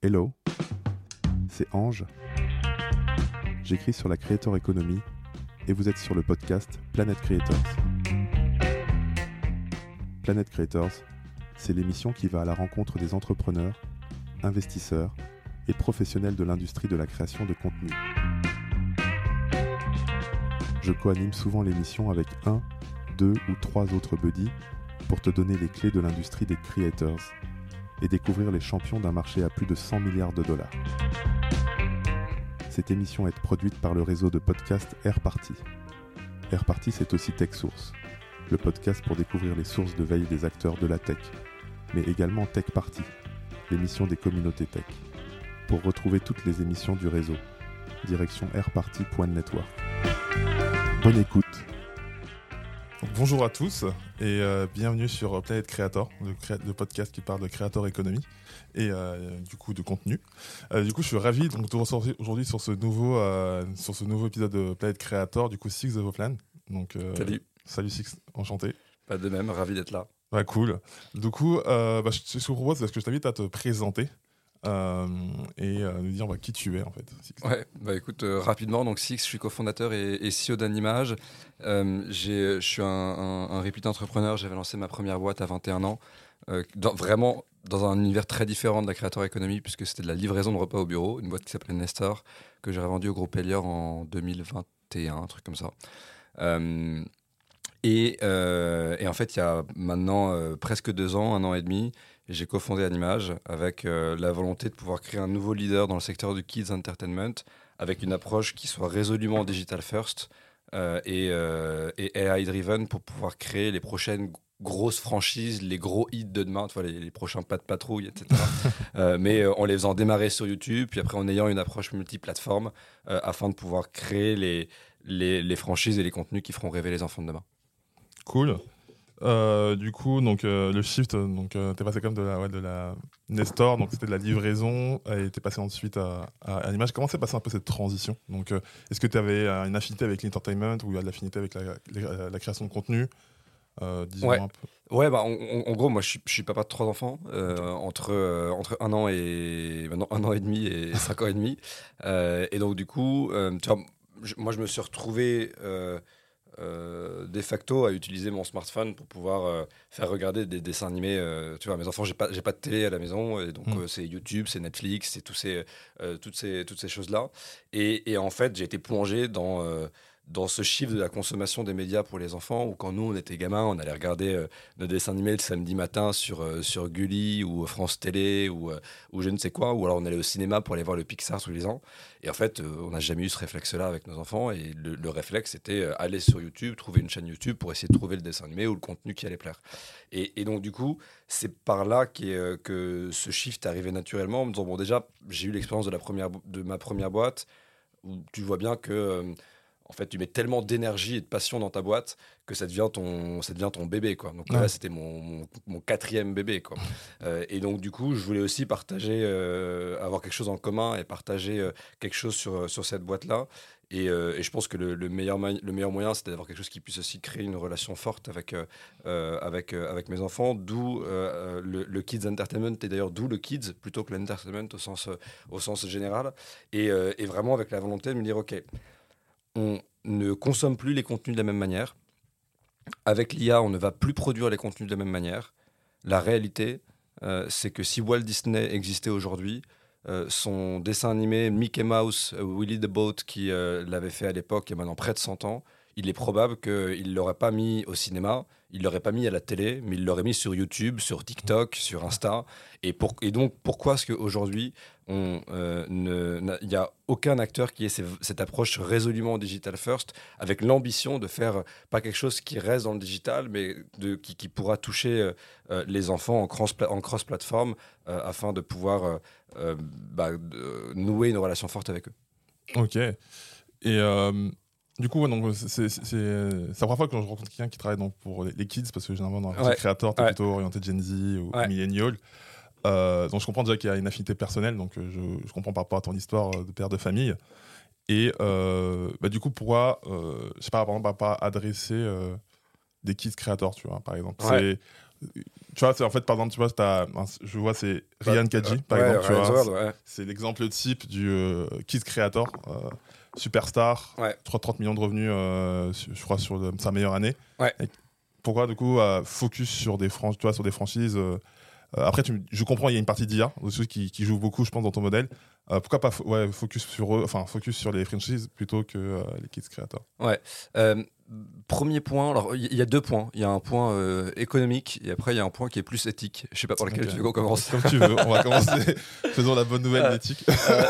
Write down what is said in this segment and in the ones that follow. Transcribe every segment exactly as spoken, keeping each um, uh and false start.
Hello, c'est Ange. J'écris sur la Creator Economy et vous êtes sur le podcast Planet Creators. Planet Creators, c'est l'émission qui va à la rencontre des entrepreneurs, investisseurs et professionnels de l'industrie de la création de contenu. Je co-anime souvent l'émission avec un, deux ou trois autres buddies pour te donner les clés de l'industrie des creators et découvrir les champions d'un marché à plus de cent milliards de dollars. Cette émission est produite par le réseau de podcasts Airparty. Airparty, c'est aussi TechSource, le podcast pour découvrir les sources de veille des acteurs de la tech, mais également Tech Party, l'émission des communautés tech. Pour retrouver toutes les émissions du réseau, direction airparty point network. Bonne écoute. Bonjour à tous et euh, bienvenue sur Planet Creator, le, cré- le podcast qui parle de Creator Economy et euh, du coup de contenu. Euh, du coup, je suis ravi donc, de vous retrouver aujourd'hui sur ce nouveau euh, sur ce nouveau épisode de Planet Creator, du coup Six de Voplan. Donc euh, salut. Salut Six, enchanté. Pas de même, ravi d'être là. Ouais, cool. Du coup, euh, bah, je, ce que je vous propose, c'est que je t'invite à te présenter. Euh, et euh, nous dire bah, qui tu es en fait. Six. Ouais, bah écoute, euh, rapidement, donc Six, je suis cofondateur et, et C E O d'Animage. Euh, j'ai, je suis un, un, un réputé entrepreneur, j'avais lancé ma première boîte à vingt et un ans, euh, dans, vraiment dans un univers très différent de la Creator Economy, puisque c'était de la livraison de repas au bureau, une boîte qui s'appelait Nestor, que j'ai revendue au groupe Elior en deux mille vingt et un, un truc comme ça. Euh, et, euh, et en fait, il y a maintenant euh, presque deux ans, un an et demi, j'ai cofondé Animage avec euh, la volonté de pouvoir créer un nouveau leader dans le secteur du kids entertainment avec une approche qui soit résolument digital first euh, et, euh, et A I driven pour pouvoir créer les prochaines grosses franchises, les gros hits de demain, tu vois, les, les prochains pas de patrouille, et cetera. euh, mais euh, en les faisant démarrer sur YouTube, puis après en ayant une approche multiplateforme euh, afin de pouvoir créer les, les, les franchises et les contenus qui feront rêver les enfants de demain. Cool. Euh, du coup, donc euh, le shift, donc euh, t'es passé comme de la, ouais, de la Nestor, donc c'était de la livraison, et t'es passé ensuite à, à Animage. Comment s'est passée un peu cette transition? Donc, euh, est-ce que tu avais euh, une affinité avec l'entertainment ou de l'affinité avec la, la, la création de contenu? euh, Disons ouais. un peu. Ouais, bah, en, en, en gros, moi, je suis, je suis papa de trois enfants, euh, entre, euh, entre un an et maintenant un an et demi et cinq ans et demi. Euh, et donc, du coup, euh, tu vois, je, moi, je me suis retrouvé euh, euh, de facto à utiliser mon smartphone pour pouvoir euh, faire regarder des dessins animés. Euh, tu vois, mes enfants, j'ai pas, j'ai pas de télé à la maison, et donc mmh. euh, c'est YouTube, c'est Netflix, c'est tous ces, euh, toutes ces, toutes ces choses-là. Et, et en fait, j'ai été plongé dans euh, dans ce chiffre de la consommation des médias pour les enfants, où quand nous, on était gamins, on allait regarder euh, nos dessins animés le samedi matin sur, euh, sur Gulli ou France Télé ou, euh, ou je ne sais quoi, ou alors on allait au cinéma pour aller voir le Pixar tous les ans. Et en fait, euh, on n'a jamais eu ce réflexe-là avec nos enfants, et le, le réflexe, c'était euh, aller sur YouTube, trouver une chaîne YouTube pour essayer de trouver le dessin animé ou le contenu qui allait plaire. Et, et donc, du coup, c'est par là qu'est, euh, que ce shift est arrivé naturellement, en me disant, bon, déjà, j'ai eu l'expérience de, la première, de ma première boîte, où tu vois bien que... Euh, En fait, tu mets tellement d'énergie et de passion dans ta boîte que ça devient ton, ça devient ton bébé, quoi. Donc ouais. Là, c'était mon, mon, mon quatrième bébé, quoi. Euh, et donc, du coup, je voulais aussi partager, euh, avoir quelque chose en commun et partager euh, quelque chose sur, sur cette boîte-là. Et, euh, et je pense que le, le, meilleur, le meilleur moyen, c'était d'avoir quelque chose qui puisse aussi créer une relation forte avec, euh, avec, euh, avec mes enfants, d'où euh, le, le Kids Entertainment, et d'ailleurs d'où le Kids, plutôt que l'Entertainment au sens, au sens général. Et, euh, et vraiment avec la volonté de me dire, OK, on ne consomme plus les contenus de la même manière. Avec l'I A, on ne va plus produire les contenus de la même manière. La réalité, euh, c'est que si Walt Disney existait aujourd'hui, euh, son dessin animé Mickey Mouse, uh, Willy the Boat, qui euh, l'avait fait à l'époque, il y a maintenant près de cent ans, il est probable qu'il ne l'aurait pas mis au cinéma, il ne l'aurait pas mis à la télé, mais il l'aurait mis sur YouTube, sur TikTok, sur Insta. Et, pour, et donc, pourquoi est-ce qu'aujourd'hui, il euh, n'y a aucun acteur qui ait ces, cette approche résolument digital first, avec l'ambition de faire pas quelque chose qui reste dans le digital, mais de, qui, qui pourra toucher euh, les enfants en, cross, en cross-platform euh, afin de pouvoir euh, euh, bah, de nouer une relation forte avec eux. Ok. Et... Euh... Du coup, ouais, donc, c'est, c'est, c'est, c'est la première fois que je rencontre quelqu'un qui travaille donc, pour les, les kids, parce que généralement, dans le ouais. créateur, tu es ouais. plutôt orienté Gen Z ou ouais. millennial. Euh, donc, je comprends déjà qu'il y a une affinité personnelle, donc je, je comprends par rapport à ton histoire de père de famille. Et euh, bah, du coup, pourquoi, euh, je sais pas, par exemple, pas adresser euh, des kids créateurs, tu vois, par exemple. Ouais. C'est, tu vois, c'est, en fait, par exemple, tu vois, t'as, je vois, c'est Ryan Kaji, par ouais, exemple, tu vois, World, c'est, ouais. c'est l'exemple type du euh, Kids Creator, euh, superstar, ouais. trente millions de revenus, euh, je crois, sur de, sa meilleure année. Ouais. Et pourquoi, du coup, euh, focus sur des, fran- tu vois, sur des franchises euh, euh, après, tu, je comprends, il y a une partie d'I A aussi qui, qui joue beaucoup, je pense, dans ton modèle. Euh, pourquoi pas fo- ouais, focus sur eux, enfin focus sur les franchises plutôt que euh, les kids créateurs. Ouais. Euh, premier point, alors il y, y a deux points. Il y a un point euh, économique et après il y a un point qui est plus éthique. Je sais pas par lequel okay. tu veux qu'on commence. Comme tu veux. On va commencer. Faisons la bonne nouvelle, euh, l'éthique. euh,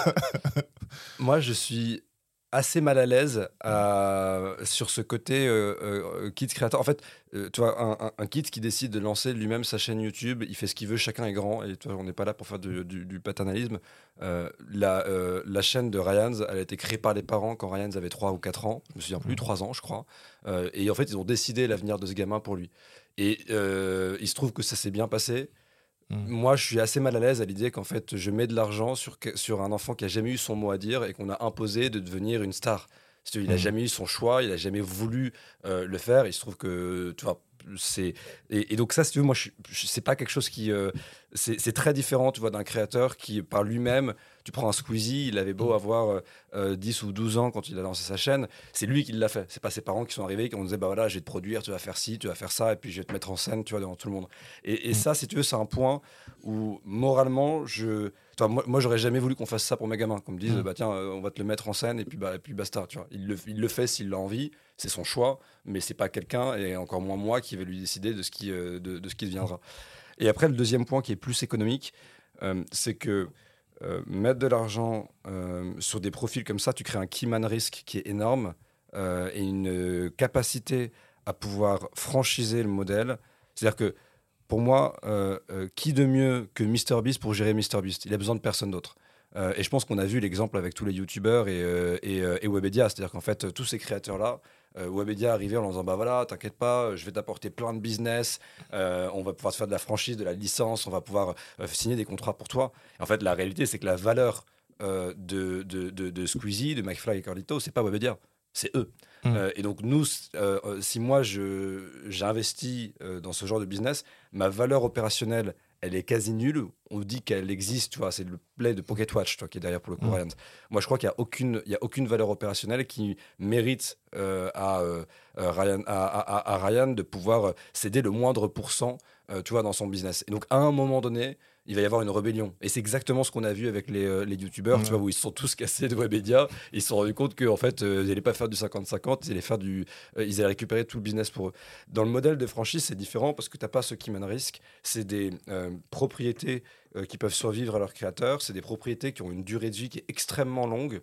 moi, je suis assez mal à l'aise euh, sur ce côté euh, euh, kids créateur. En fait, euh, tu vois, un, un, un kid qui décide de lancer lui-même sa chaîne YouTube, il fait ce qu'il veut, chacun est grand, et tu vois, on n'est pas là pour faire du, du, du paternalisme. Euh, la, euh, la chaîne de Ryans, elle a été créée par les parents quand Ryans avait trois ou quatre ans, je me souviens plus, trois ans je crois, euh, et en fait ils ont décidé l'avenir de ce gamin pour lui. Et euh, il se trouve que ça s'est bien passé. Mmh. Moi, je suis assez mal à l'aise à l'idée qu'en fait, je mets de l'argent sur, sur un enfant qui a jamais eu son mot à dire et qu'on a imposé de devenir une star. Il n'a mmh. jamais eu son choix, il n'a jamais voulu euh, le faire. Il se trouve que, tu vois, c'est... Et, et donc ça, si tu veux, moi, je, je, c'est pas quelque chose qui... Euh, c'est, c'est très différent, tu vois, d'un créateur qui, par lui-même... Tu prends un Squeezie, il avait beau mmh. avoir euh, dix ou douze ans quand il a lancé sa chaîne, c'est lui qui l'a fait. C'est pas ses parents qui sont arrivés, qui ont dit bah voilà, je vais te produire, tu vas faire ci, tu vas faire ça, et puis je vais te mettre en scène, tu vois, devant tout le monde. Et, et mmh. ça, si tu veux, c'est un point où moralement, je, tu vois, moi, moi, j'aurais jamais voulu qu'on fasse ça pour mes gamins, qu'on me dise mmh. bah tiens, euh, on va te le mettre en scène, et puis bah, et puis basta, tu vois. Il le, il le fait s'il a envie, c'est son choix, mais c'est pas quelqu'un, et encore moins moi, qui vais lui décider de ce qui, euh, de, de ce qui deviendra. Et après, le deuxième point qui est plus économique, euh, c'est que Euh, mettre de l'argent euh, sur des profils comme ça, tu crées un key man risk qui est énorme euh, et une euh, capacité à pouvoir franchiser le modèle. C'est-à-dire que pour moi, euh, euh, qui de mieux que MrBeast pour gérer MrBeast ? Il a besoin de personne d'autre. Euh, et je pense qu'on a vu l'exemple avec tous les youtubeurs et, euh, et, euh, et Webedia. C'est-à-dire qu'en fait, tous ces créateurs-là, Euh, Webedia arrivait en leur disant bah voilà, t'inquiète pas, je vais t'apporter plein de business, euh, on va pouvoir te faire de la franchise, de la licence, on va pouvoir euh, signer des contrats pour toi. Et en fait, la réalité, c'est que la valeur euh, de, de, de, de Squeezie, de McFly et Carlito, c'est pas Webedia, c'est eux. Mmh. Euh, et donc nous, euh, si moi je, j'investis euh, dans ce genre de business, ma valeur opérationnelle, elle est quasi nulle. On dit qu'elle existe, tu vois, c'est le play de Pocket Watch, toi, qui est derrière pour le coup, mmh. Ryan. Moi, je crois qu'il n'y a aucune, il y a aucune valeur opérationnelle qui mérite euh, à, euh, Ryan, à, à, à Ryan de pouvoir céder le moindre pourcent, euh, tu vois, dans son business. Et donc, à un moment donné, il va y avoir une rébellion. Et c'est exactement ce qu'on a vu avec les, euh, les youtubeurs, mmh. tu vois, où ils se sont tous cassés de Webedia. Ils se sont rendus compte qu'en fait, euh, ils n'allaient pas faire du cinquante cinquante, ils allaient, faire du, euh, ils allaient récupérer tout le business pour eux. Dans le modèle de franchise, c'est différent parce que tu n'as pas ce qui mène risque. C'est des euh, propriétés euh, qui peuvent survivre à leurs créateurs. C'est des propriétés qui ont une durée de vie qui est extrêmement longue.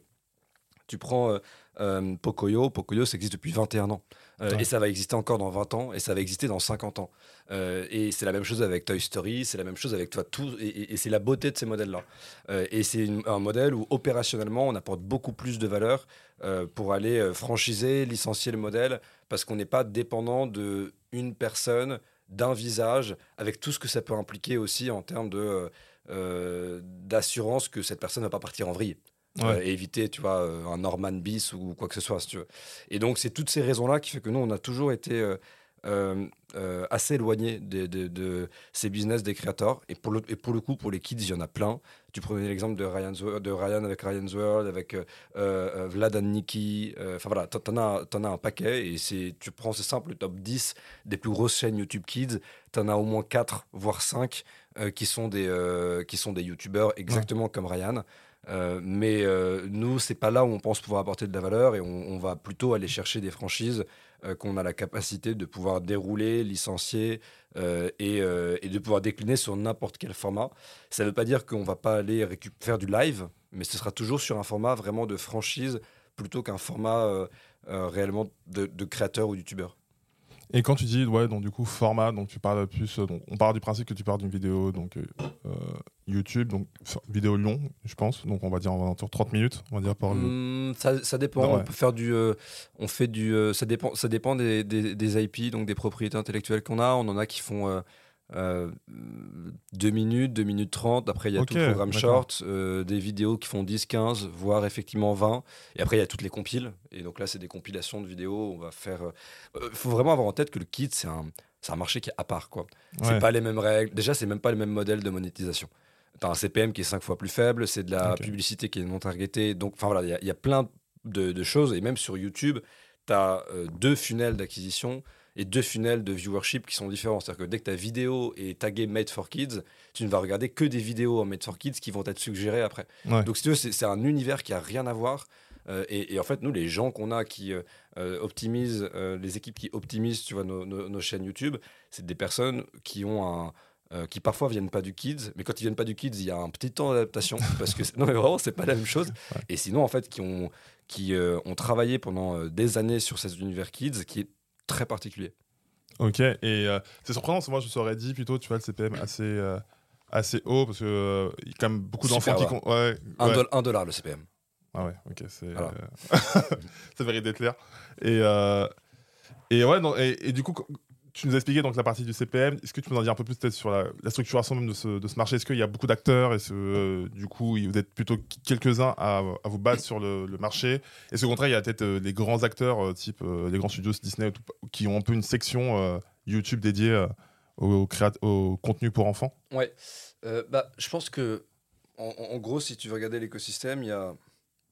Tu prends euh, euh, Pocoyo, Pocoyo, ça existe depuis vingt et un ans. Euh, ouais. Et ça va exister encore dans vingt ans, et ça va exister dans cinquante ans. Euh, et c'est la même chose avec Toy Story, c'est la même chose avec toi, tout, et, et, et c'est la beauté de ces modèles-là. Euh, et c'est une, un modèle où, opérationnellement, on apporte beaucoup plus de valeur euh, pour aller euh, franchiser, licencier le modèle, parce qu'on n'est pas dépendant d'une personne, d'un visage, avec tout ce que ça peut impliquer aussi en termes de, euh, d'assurance que cette personne ne va pas partir en vrille. Ouais. Euh, et éviter, tu vois, euh, un Norman bis ou quoi que ce soit, si tu veux. Et donc, c'est toutes ces raisons-là qui fait que nous, on a toujours été euh, euh, euh, assez éloignés de, de, de ces business des créateurs. Et pour, le, et pour le coup, pour les kids, il y en a plein. Tu prenais l'exemple de Ryan, de Ryan avec Ryan's World, avec euh, euh, Vlad and Nikki. Enfin, voilà, t'en as, t'en as un paquet. Et c'est, tu prends, c'est simple, le top dix des plus grosses chaînes YouTube Kids. T'en as au moins quatre, voire cinq, euh, qui sont des, euh, qui sont des YouTubeurs exactement ouais. comme Ryan. Euh, mais euh, nous, c'est pas là où on pense pouvoir apporter de la valeur et on, on va plutôt aller chercher des franchises euh, qu'on a la capacité de pouvoir dérouler, licencier euh, et, euh, et de pouvoir décliner sur n'importe quel format. Ça veut pas dire qu'on va pas aller récup- faire du live, mais ce sera toujours sur un format vraiment de franchise plutôt qu'un format euh, euh, réellement de, de créateur ou youtubeur. Et quand tu dis, ouais, donc du coup, format, donc tu parles plus, donc, on part du principe que tu parles d'une vidéo, donc euh, YouTube, donc vidéo longue, je pense, donc on va dire en trente minutes, on va dire par le... Mmh, ça, ça dépend, non, ouais. on peut faire du, euh, on fait du, euh, ça dépend, ça dépend des, des, des I P, donc des propriétés intellectuelles qu'on a. On en a qui font euh, euh, deux minutes, deux minutes trente. Après, il y a okay, tout le programme d'accord. short, euh, des vidéos qui font dix, quinze, voire effectivement vingt. Et après, il y a toutes les compiles. Et donc là, c'est des compilations de vidéos. On va faire. Il euh, faut vraiment avoir en tête que le kit, c'est un, c'est un marché qui est à part, quoi. Ouais. C'est pas les mêmes règles. Déjà, c'est même pas les mêmes modèles de monétisation. T'as un C P M qui est cinq fois plus faible, c'est de la okay. publicité qui est non targetée. Donc, enfin voilà, il y, y a plein de, de choses. Et même sur YouTube, t'as euh, deux funnels d'acquisition et deux funnels de viewership qui sont différents. C'est-à-dire que dès que ta vidéo est taguée Made for Kids, tu ne vas regarder que des vidéos en Made for Kids qui vont être suggérées après. Ouais. Donc, si tu veux, c'est, c'est un univers qui a rien à voir. Euh, et, et en fait, nous, les gens qu'on a qui euh, optimisent, euh, les équipes qui optimisent, tu vois, nos, nos, nos chaînes YouTube, c'est des personnes qui ont un Euh, qui parfois viennent pas du kids, mais quand ils viennent pas du kids, il y a un petit temps d'adaptation parce que c'est... non mais vraiment c'est pas la même chose. Ouais. Et sinon en fait qui ont qui euh, ont travaillé pendant euh, des années sur cet univers kids qui est très particulier. Ok, et euh, c'est surprenant parce que moi je me serais dit plutôt tu vois le C P M assez euh, assez haut parce que euh, il y a quand même beaucoup Super d'enfants bas. qui ouais, un, ouais. dollar, un dollar le C P M. Ah ouais, ok, c'est voilà. euh... ça mérite d'être clair. Et euh... et ouais non, et, et du coup tu nous as expliqué donc la partie du C P M. Est-ce que tu peux nous en dire un peu plus peut-être sur la, la structuration même de ce, de ce marché? Est-ce qu'il y a beaucoup d'acteurs et ce, euh, du coup vous êtes plutôt quelques-uns à, à vous battre sur le, le marché? Est-ce qu'au contraire il y a peut-être euh, les grands acteurs euh, type euh, les grands studios Disney tout, qui ont un peu une section euh, YouTube dédiée euh, au, créat- au contenu pour enfants? Ouais, euh, bah je pense que en, en gros si tu veux regarder l'écosystème, il y a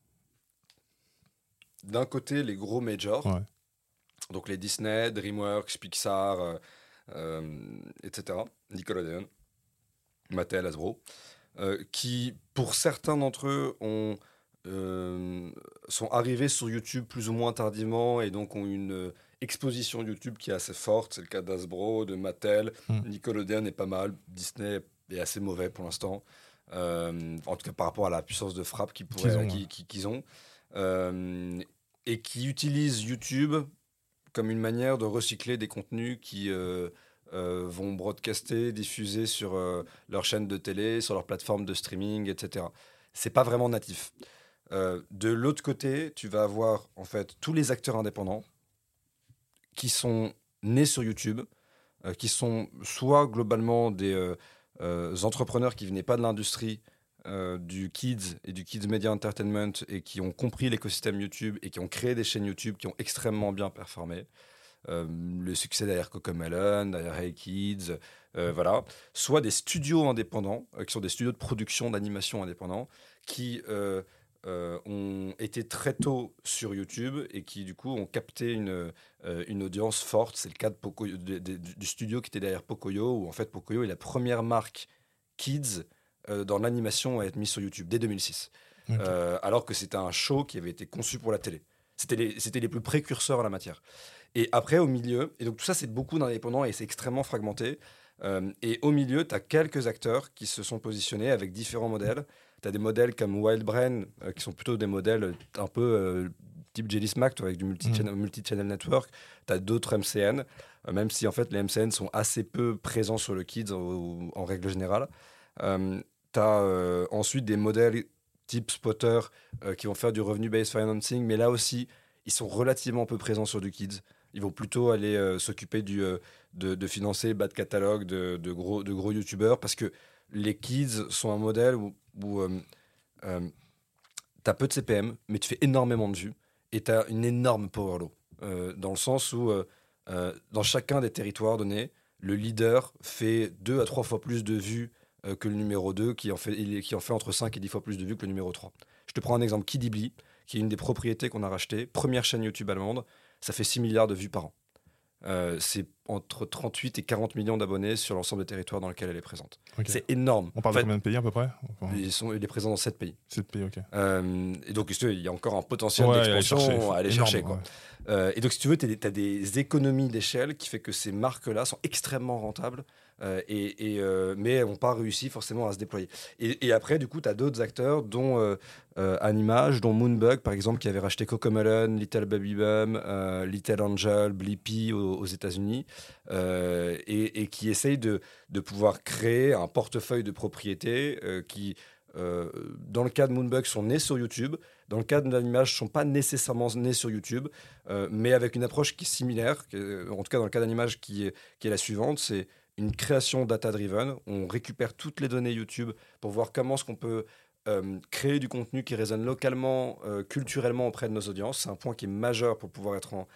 d'un côté les gros majors. Ouais. Donc les Disney, DreamWorks, Pixar, euh, euh, et cetera. Nickelodeon, Mattel, Hasbro, euh, qui pour certains d'entre eux ont, euh, sont arrivés sur YouTube plus ou moins tardivement et donc ont une euh, exposition YouTube qui est assez forte. C'est le cas d'Hasbro, de Mattel, mmh. Nickelodeon est pas mal, Disney est assez mauvais pour l'instant, euh, en tout cas par rapport à la puissance de frappe qu'ils, pourraient, qu'ils ont, qu'ils, ouais. qu'ils ont euh, et qui utilisent YouTube comme une manière de recycler des contenus qui euh, euh, vont broadcaster, diffuser sur euh, leur chaîne de télé, sur leur plateforme de streaming, et cetera. C'est pas vraiment natif. Euh, de l'autre côté, tu vas avoir en fait tous les acteurs indépendants qui sont nés sur YouTube, euh, qui sont soit globalement des euh, euh, entrepreneurs qui venaient pas de l'industrie Euh, du kids et du kids media entertainment et qui ont compris l'écosystème YouTube et qui ont créé des chaînes YouTube qui ont extrêmement bien performé. Euh, le succès derrière Cocomelon, derrière Hey Kids, euh, voilà. Soit des studios indépendants, euh, qui sont des studios de production d'animation indépendants, qui euh, euh, ont été très tôt sur YouTube et qui du coup ont capté une, euh, une audience forte. C'est le cas de Pocoyo, de, de, du studio qui était derrière Pocoyo, où en fait Pocoyo est la première marque kids dans l'animation à être mis sur YouTube dès deux mille six. Okay. Euh, alors que c'était un show qui avait été conçu pour la télé. C'était les, c'était les plus précurseurs en la matière. Et après, au milieu, et donc tout ça, c'est beaucoup d'indépendants et c'est extrêmement fragmenté. Euh, et au milieu, tu as quelques acteurs qui se sont positionnés avec différents modèles. Tu as des modèles comme Wildbrain, euh, qui sont plutôt des modèles un peu euh, type Jelly Smack, avec du multi-channel, mmh. multi-channel network. Tu as d'autres M C N, euh, même si en fait, les M C N sont assez peu présents sur le kids en, en règle générale. Euh, Tu as euh, ensuite des modèles type Spotter euh, qui vont faire du revenue-based financing, mais là aussi, ils sont relativement peu présents sur du kids. Ils vont plutôt aller euh, s'occuper du, euh, de, de financer bas de catalogue de, de, gros, de gros youtubeurs parce que les kids sont un modèle où, où euh, euh, tu as peu de C P M, mais tu fais énormément de vues et tu as une énorme power law. Euh, dans le sens où, euh, euh, dans chacun des territoires donnés, le leader fait deux à trois fois plus de vues que le numéro deux, qui en, fait, qui en fait entre cinq et dix fois plus de vues que le numéro trois. Je te prends un exemple, Kidibli, qui est une des propriétés qu'on a rachetées, première chaîne YouTube allemande, ça fait six milliards de vues par an. Euh, c'est entre trente-huit et quarante millions d'abonnés sur l'ensemble des territoires dans lesquels elle est présente. Okay. C'est énorme. On parle en fait, de combien de pays à peu près? Enfin... Ils sont, il est présent dans sept pays. sept pays, ok. Euh, et donc, il y a encore un potentiel ouais, d'expansion à aller chercher. Quoi. Ouais. Euh, et donc, si tu veux, tu as des économies d'échelle qui fait que ces marques-là sont extrêmement rentables. Euh, et, et, euh, mais n'ont pas réussi forcément à se déployer. Et, et après, du coup, tu as d'autres acteurs, dont euh, euh, Animage, dont Moonbug, par exemple, qui avait racheté Cocomelon, Little Baby Bum, euh, Little Angel, Blippi aux, aux États-Unis, euh, et, et qui essayent de, de pouvoir créer un portefeuille de propriétés euh, qui, euh, dans le cas de Moonbug, sont nés sur YouTube. Dans le cas de l'Animage, ne sont pas nécessairement nés sur YouTube, euh, mais avec une approche qui est similaire. Qui est, en tout cas, dans le cas d'Animage, qui est, qui est la suivante, c'est une création data-driven. On récupère toutes les données YouTube pour voir comment est-ce qu'on peut euh, créer du contenu qui résonne localement, euh, culturellement auprès de nos audiences. C'est un point qui est majeur pour pouvoir être en,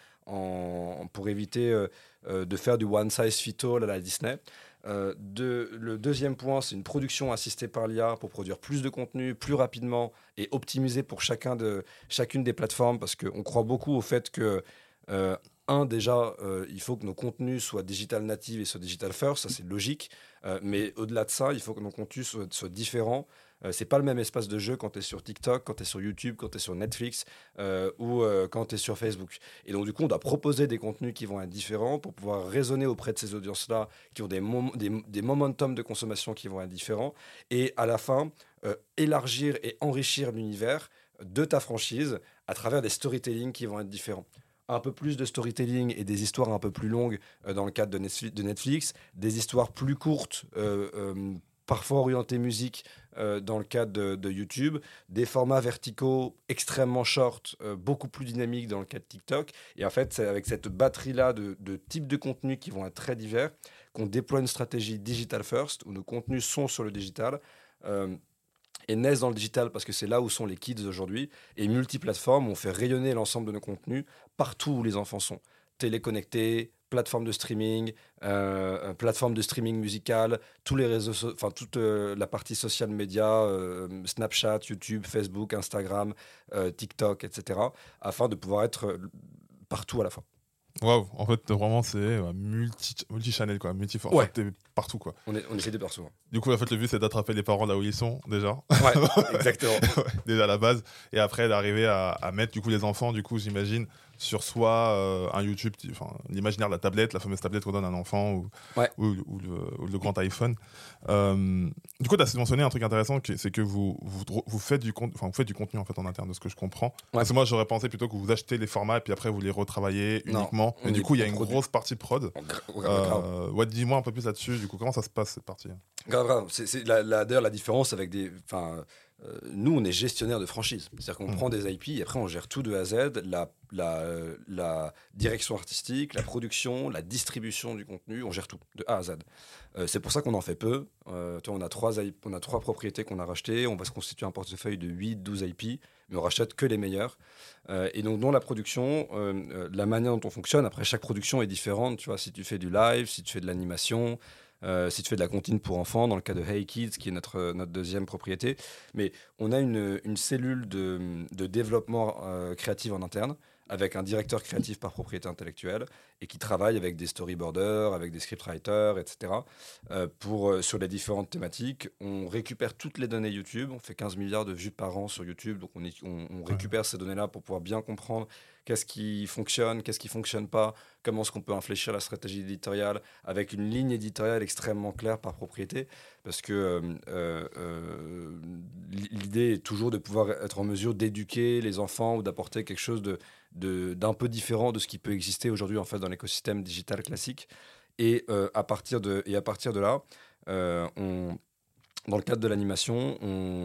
en pour éviter euh, euh, de faire du one size fit all à la Disney. Euh, de, le deuxième point, c'est une production assistée par l'I A pour produire plus de contenu plus rapidement et optimisé pour chacun de, chacune des plateformes, parce qu'on croit beaucoup au fait que, euh, un, déjà, euh, il faut que nos contenus soient digital native et soient digital first, ça c'est logique, euh, mais au-delà de ça, il faut que nos contenus soient, soient différents. Euh, c'est pas le même espace de jeu quand tu es sur TikTok, quand tu es sur YouTube, quand tu es sur Netflix euh, ou euh, quand tu es sur Facebook. Et donc, du coup, on doit proposer des contenus qui vont être différents pour pouvoir résonner auprès de ces audiences-là, qui ont des, mom- des, des momentum de consommation qui vont être différents. Et à la fin, euh, élargir et enrichir l'univers de ta franchise à travers des storytelling qui vont être différents. Un peu plus de storytelling et des histoires un peu plus longues euh, dans le cadre de Netflix, de Netflix, des histoires plus courtes, euh, euh, parfois orientées musique euh, dans le cadre de, de YouTube, des formats verticaux extrêmement short, euh, beaucoup plus dynamiques dans le cadre de TikTok. Et en fait, c'est avec cette batterie-là de, de types de contenus qui vont être très divers qu'on déploie une stratégie digital first, où nos contenus sont sur le digital, euh, et naissent dans le digital parce que c'est là où sont les kids aujourd'hui, et multiplateforme, on fait rayonner l'ensemble de nos contenus partout où les enfants sont. Téléconnectés, plateforme de streaming, euh, plateforme de streaming musical, tous les réseaux, so- enfin toute euh, la partie social media, euh, Snapchat, YouTube, Facebook, Instagram, euh, TikTok, et cetera, afin de pouvoir être euh, partout à la fois. Waouh, en fait, vraiment, c'est ouais, multi, multi-channel, quoi, multi Ouais. enfin, t'es partout, quoi. On, est, on essaie de partout. Du coup, en fait, le but, c'est d'attraper les parents là où ils sont, déjà. Ouais, exactement. Ouais, déjà à la base. Et après, d'arriver à, à mettre, du coup, les enfants, du coup, j'imagine, sur soit euh, un YouTube, enfin, l'imaginaire de la tablette, la fameuse tablette qu'on donne à un enfant, ou, Ouais. ou, ou le, ou le grand iPhone. Euh, du coup, tu as mentionné un truc intéressant, que- c'est que vous, vous, vous, faites du con- enfin, vous faites du contenu, en fait, en interne, de ce que je comprends. Ouais. Parce que moi, j'aurais pensé plutôt que vous achetez les formats, et puis après, vous les retravaillez Non, uniquement. on Et du est- coup, il y a on une produit. grosse partie prod. Gra- gra- grave. Euh, ouais, dis-moi un peu plus là-dessus, du coup, comment ça se passe, cette partie? Grave, grave. C'est, c'est la, la- d'ailleurs la différence avec des. Enfin, euh, nous, on est gestionnaire de franchise. C'est-à-dire qu'on Mm. prend des I P et après on gère tout de A à Z, la, la, euh, la direction artistique, la production, la distribution du contenu, on gère tout de A à Z. Euh, c'est pour ça qu'on en fait peu. Euh, tu vois, on a trois I P, on a trois propriétés qu'on a rachetées. On va se constituer un portefeuille de huit douze I P, mais on rachète que les meilleurs. Euh, et donc, dans la production, euh, euh, la manière dont on fonctionne, après, chaque production est différente. Tu vois, si tu fais du live, si tu fais de l'animation, euh, si tu fais de la comptine pour enfants, dans le cas de Hey Kids, qui est notre, notre deuxième propriété. Mais on a une, une cellule de, de développement euh, créatif en interne, avec un directeur créatif par propriété intellectuelle, et qui travaille avec des storyboarders, avec des scriptwriters, et cetera, euh, pour, euh, sur les différentes thématiques. On récupère toutes les données YouTube, on fait quinze milliards de vues par an sur YouTube, donc on, est, on, on récupère ces données-là pour pouvoir bien comprendre qu'est-ce qui fonctionne, qu'est-ce qui ne fonctionne pas, comment est-ce qu'on peut infléchir la stratégie éditoriale, avec une ligne éditoriale extrêmement claire par propriété, parce que euh, euh, l'idée est toujours de pouvoir être en mesure d'éduquer les enfants ou d'apporter quelque chose de, de, d'un peu différent de ce qui peut exister aujourd'hui en fait, dans l'écosystème digital classique. Et, euh, à, partir de, et à partir de là, euh, on, dans le cadre de l'animation,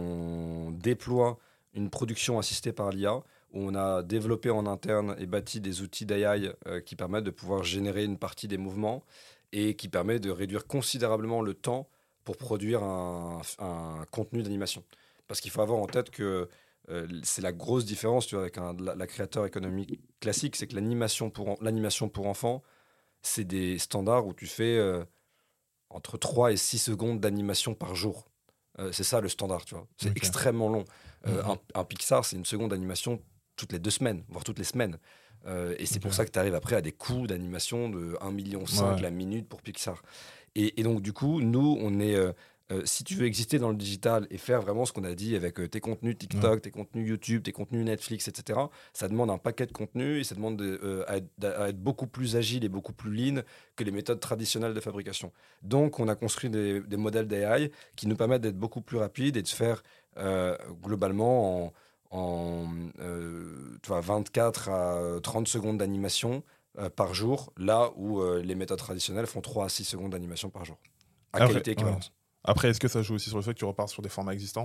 on déploie une production assistée par l'I A, où on a développé en interne et bâti des outils d'A I euh, qui permettent de pouvoir générer une partie des mouvements et qui permet de réduire considérablement le temps pour produire un, un contenu d'animation. Parce qu'il faut avoir en tête que euh, c'est la grosse différence tu vois, avec un, la, la créateur économique classique, c'est que l'animation pour, en- l'animation pour enfants, c'est des standards où tu fais euh, entre trois et six secondes d'animation par jour. Euh, c'est ça le standard, tu vois. C'est Ok. extrêmement long. Euh, Mhm. un, un Pixar, c'est une seconde d'animation toutes les deux semaines, voire toutes les semaines. Euh, et c'est Ok. pour ça que tu arrives après à des coûts d'animation de un virgule cinq million Ouais. la minute pour Pixar. Et, et donc, du coup, nous, on est. euh, euh, si tu veux exister dans le digital et faire vraiment ce qu'on a dit avec euh, tes contenus TikTok, Ouais. tes contenus YouTube, tes contenus Netflix, et cetera, ça demande un paquet de contenus et ça demande de, euh, à, être, à être beaucoup plus agile et beaucoup plus lean que les méthodes traditionnelles de fabrication. Donc, on a construit des, des modèles d'A I qui nous permettent d'être beaucoup plus rapides et de se faire euh, globalement en, en euh, tu vois, vingt-quatre à trente secondes d'animation euh, par jour, là où euh, les méthodes traditionnelles font trois à six secondes d'animation par jour, à Après, qualité ouais. équivalente. Après, est-ce que ça joue aussi sur le fait que tu repars sur des formats existants?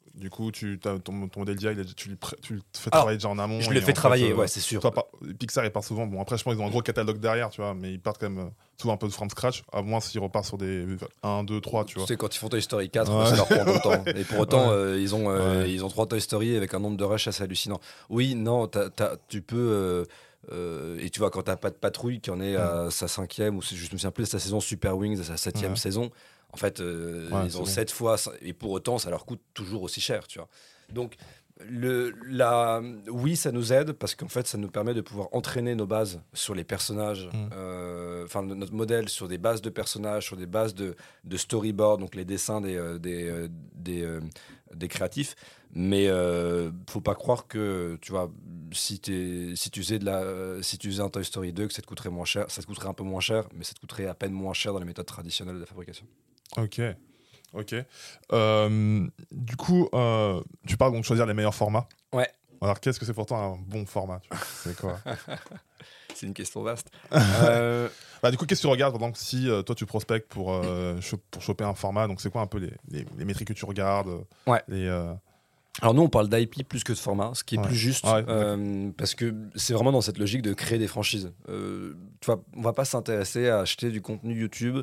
Du coup, tu, ton, ton modèle d'I A, tu, tu le fais travailler déjà en amont. Je le fais travailler, fait, euh, ouais, c'est sûr. Toi, par, Pixar, ils partent souvent. Bon, après, je pense qu'ils ont un gros catalogue derrière, tu vois, mais ils partent quand même souvent un peu de from scratch, à moins s'ils repartent sur des un, deux, trois, tu vois. Tu sais, quand ils font Toy Story quatre, ouais. ça leur prend longtemps. Et pour autant, ouais. euh, ils, ont, euh, ouais. ils ont trois Toy Story avec un nombre de rushs assez hallucinant. Oui, non, t'as, t'as, tu peux. Euh, euh, et tu vois, quand t'as pas de patrouille qui en est à mmh. sa cinquième, ou je me souviens plus de sa saison Super Wings, à sa septième ouais. saison. En fait, euh, ouais, ils ont sept bon. fois, et pour autant, ça leur coûte toujours aussi cher, tu vois. Donc, le, la, oui, ça nous aide parce qu'en fait, ça nous permet de pouvoir entraîner nos bases sur les personnages, mmh. euh, enfin notre modèle sur des bases de personnages, sur des bases de, de storyboard, donc les dessins des, euh, des, euh, des, euh, des créatifs. Mais euh, faut pas croire que, tu vois, si, t'es, si, tu faisais de la, euh, si tu faisais un Toy Story deux, que ça te coûterait moins cher, ça te coûterait un peu moins cher, mais ça te coûterait à peine moins cher dans les méthodes traditionnelles de fabrication. Ok. Ok. Euh, du coup, euh, tu parles donc de choisir les meilleurs formats. Ouais. Alors, qu'est-ce que c'est pour toi un bon format, tu vois ? C'est quoi ? C'est une question vaste. euh... bah, du coup, qu'est-ce que tu regardes pendant que si euh, toi tu prospectes pour, euh, cho- pour choper un format ? Donc, c'est quoi un peu les, les, les métriques que tu regardes ? Ouais. Les, euh... Alors, nous, on parle d'I P plus que de format, ce qui est ouais. plus juste, ah ouais, euh, parce que c'est vraiment dans cette logique de créer des franchises. Euh, tu vois, on va pas s'intéresser à acheter du contenu YouTube.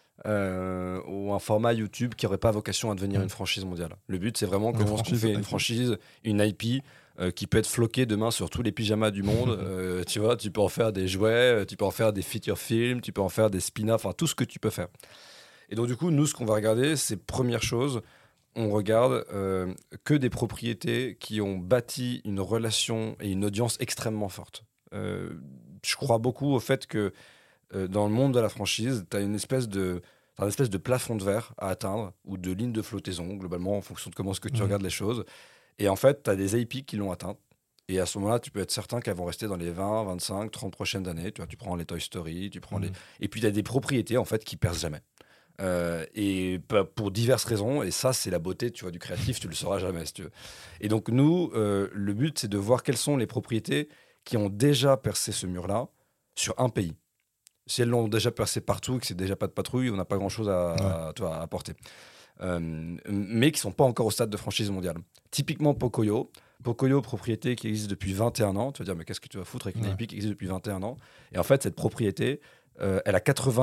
Euh, ou un format YouTube qui n'aurait pas vocation à devenir mmh. une franchise mondiale. Le but, c'est vraiment comment on fait une franchise, une I P euh, qui peut être floquée demain sur tous les pyjamas du monde. euh, tu vois, tu peux en faire des jouets, tu peux en faire des feature films, tu peux en faire des spin-offs, enfin tout ce que tu peux faire. Et donc du coup, nous, ce qu'on va regarder, c'est première chose, on regarde euh, que des propriétés qui ont bâti une relation et une audience extrêmement forte. Euh, je crois beaucoup au fait que Euh, dans le monde de la franchise, tu as une espèce de t'as une espèce de plafond de verre à atteindre ou de ligne de flottaison, globalement, en fonction de comment est-ce que tu mmh. regardes les choses. Et en fait, tu as des I P qui l'ont atteint. Et à ce moment-là, tu peux être certain qu'elles vont rester dans les vingt, vingt-cinq, trente prochaines années. Tu vois, tu prends les Toy Story, tu prends mmh. les... Et puis, tu as des propriétés, en fait, qui percent jamais. Euh, et pour diverses raisons. Et ça, c'est la beauté, tu vois, du créatif. Tu le sauras jamais, si tu veux. Et donc, nous, euh, le but, c'est de voir quelles sont les propriétés qui ont déjà percé ce mur-là sur un pays. Si elles l'ont déjà percé partout et que c'est déjà pas de patrouille, on n'a pas grand-chose à, ouais. à, à, à apporter. Euh, mais qui ne sont pas encore au stade de franchise mondiale. Typiquement Pocoyo. Pocoyo, propriété qui existe depuis vingt et un ans. Tu vas dire, mais qu'est-ce que tu vas foutre avec une ouais. I P qui existe depuis vingt et un ans ? Et en fait, cette propriété, euh, elle a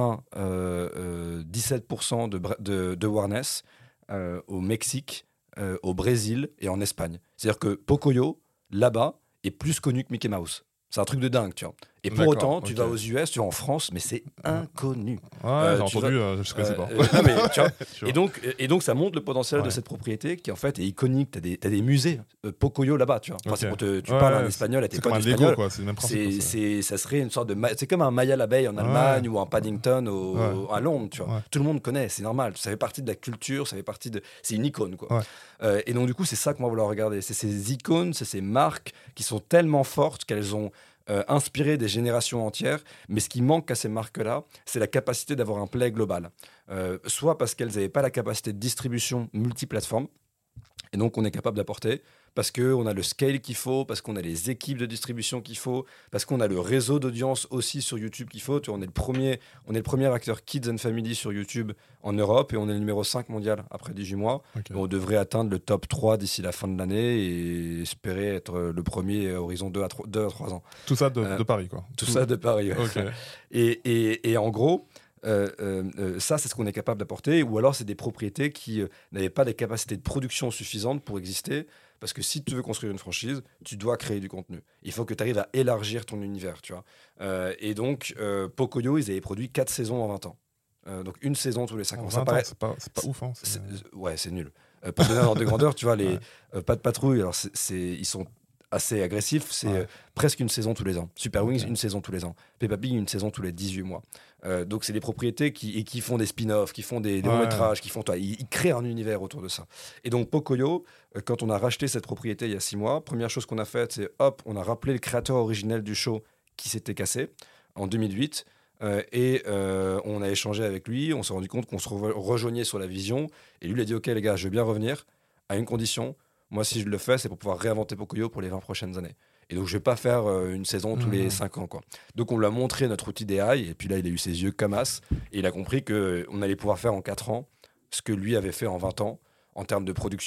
quatre-vingt-dix-sept pour cent de, de, de awareness euh, au Mexique, euh, au Brésil et en Espagne. C'est-à-dire que Pocoyo, là-bas, est plus connu que Mickey Mouse. C'est un truc de dingue, tu vois. Et pour D'accord, autant, tu okay. vas aux U S, tu vas en France, mais c'est inconnu. Ouais, euh, j'ai entendu, vas... euh, je ne connaissais pas. Euh, non, mais, tu vois, et, donc, et donc, ça montre le potentiel ouais. de cette propriété qui, en fait, est iconique. Tu as des, t'as des musées euh, Pocoyo là-bas, tu vois. Enfin, okay. c'est pour te, tu ouais, parles ouais, un espagnol à tes potes espagnols. Lego, quoi. C'est le même principe. C'est, c'est, ça serait une sorte de... Ma... C'est comme un Maya l'abeille en Allemagne ouais. ou un Paddington au, ouais. à Londres, tu vois. Ouais. Tout le monde connaît, c'est normal. Ça fait partie de la culture, ça fait partie de... C'est une icône, quoi. Ouais. Euh, et donc, du coup, c'est ça qu'on va vouloir regarder. C'est ces icônes, c'est ces marques qui sont tellement fortes qu'elles ont... Euh, inspirer des générations entières, mais ce qui manque à ces marques-là, c'est la capacité d'avoir un play global. Euh, soit parce qu'elles n'avaient pas la capacité de distribution multiplateforme, et donc on est capable d'apporter, parce qu'on a le scale qu'il faut, parce qu'on a les équipes de distribution qu'il faut, parce qu'on a le réseau d'audience aussi sur YouTube qu'il faut. Tu vois, on est le premier, on est le premier acteur Kids and Family sur YouTube en Europe, et on est le numéro cinq mondial après dix-huit mois. Okay. On devrait atteindre le top trois d'ici la fin de l'année et espérer être le premier à horizon deux à trois ans. Tout ça de, euh, de Paris, quoi. Tout, tout ça de Paris, ouais. Okay. et, et, et en gros... Euh, euh, ça, c'est ce qu'on est capable d'apporter, ou alors c'est des propriétés qui euh, n'avaient pas des capacités de production suffisantes pour exister, parce que si tu veux construire une franchise, tu dois créer du contenu. Il faut que tu arrives à élargir ton univers, tu vois. Euh, et donc, euh, Pocoyo, ils avaient produit quatre saisons en vingt ans. Euh, donc une saison tous les cinq ans. Ça paraît... c'est, pas, c'est pas ouf, hein. C'est... C'est... Ouais, c'est nul. Euh, pour donner un ordre de grandeur, tu vois, les ouais. euh, pas de patrouille, alors c'est, c'est... ils sont assez agressif, c'est ouais. euh, presque une saison tous les ans. Super Wings, okay. une saison tous les ans. Peppa Pig, une saison tous les dix-huit mois. Euh, donc, c'est des propriétés qui, et qui font des spin-offs, qui font des, des ouais. longs métrages, qui font, toi, ils, ils créent un univers autour de ça. Et donc, Pocoyo, euh, quand on a racheté cette propriété il y a six mois, première chose qu'on a faite, c'est hop, on a rappelé le créateur originel du show qui s'était cassé en deux mille huit. Euh, et euh, on a échangé avec lui, on s'est rendu compte qu'on se re- rejoignait sur la vision. Et lui, il a dit, OK, les gars, je veux bien revenir à une condition. Moi, si je le fais, c'est pour pouvoir réinventer Pocoyo pour les vingt prochaines années. Et donc, je ne vais pas faire euh, une saison tous mmh. les cinq ans, quoi. Donc, on lui a montré notre outil d'A I, et puis là, il a eu ses yeux comme as, et il a compris qu'on allait pouvoir faire en quatre ans ce que lui avait fait en vingt ans, en termes de production,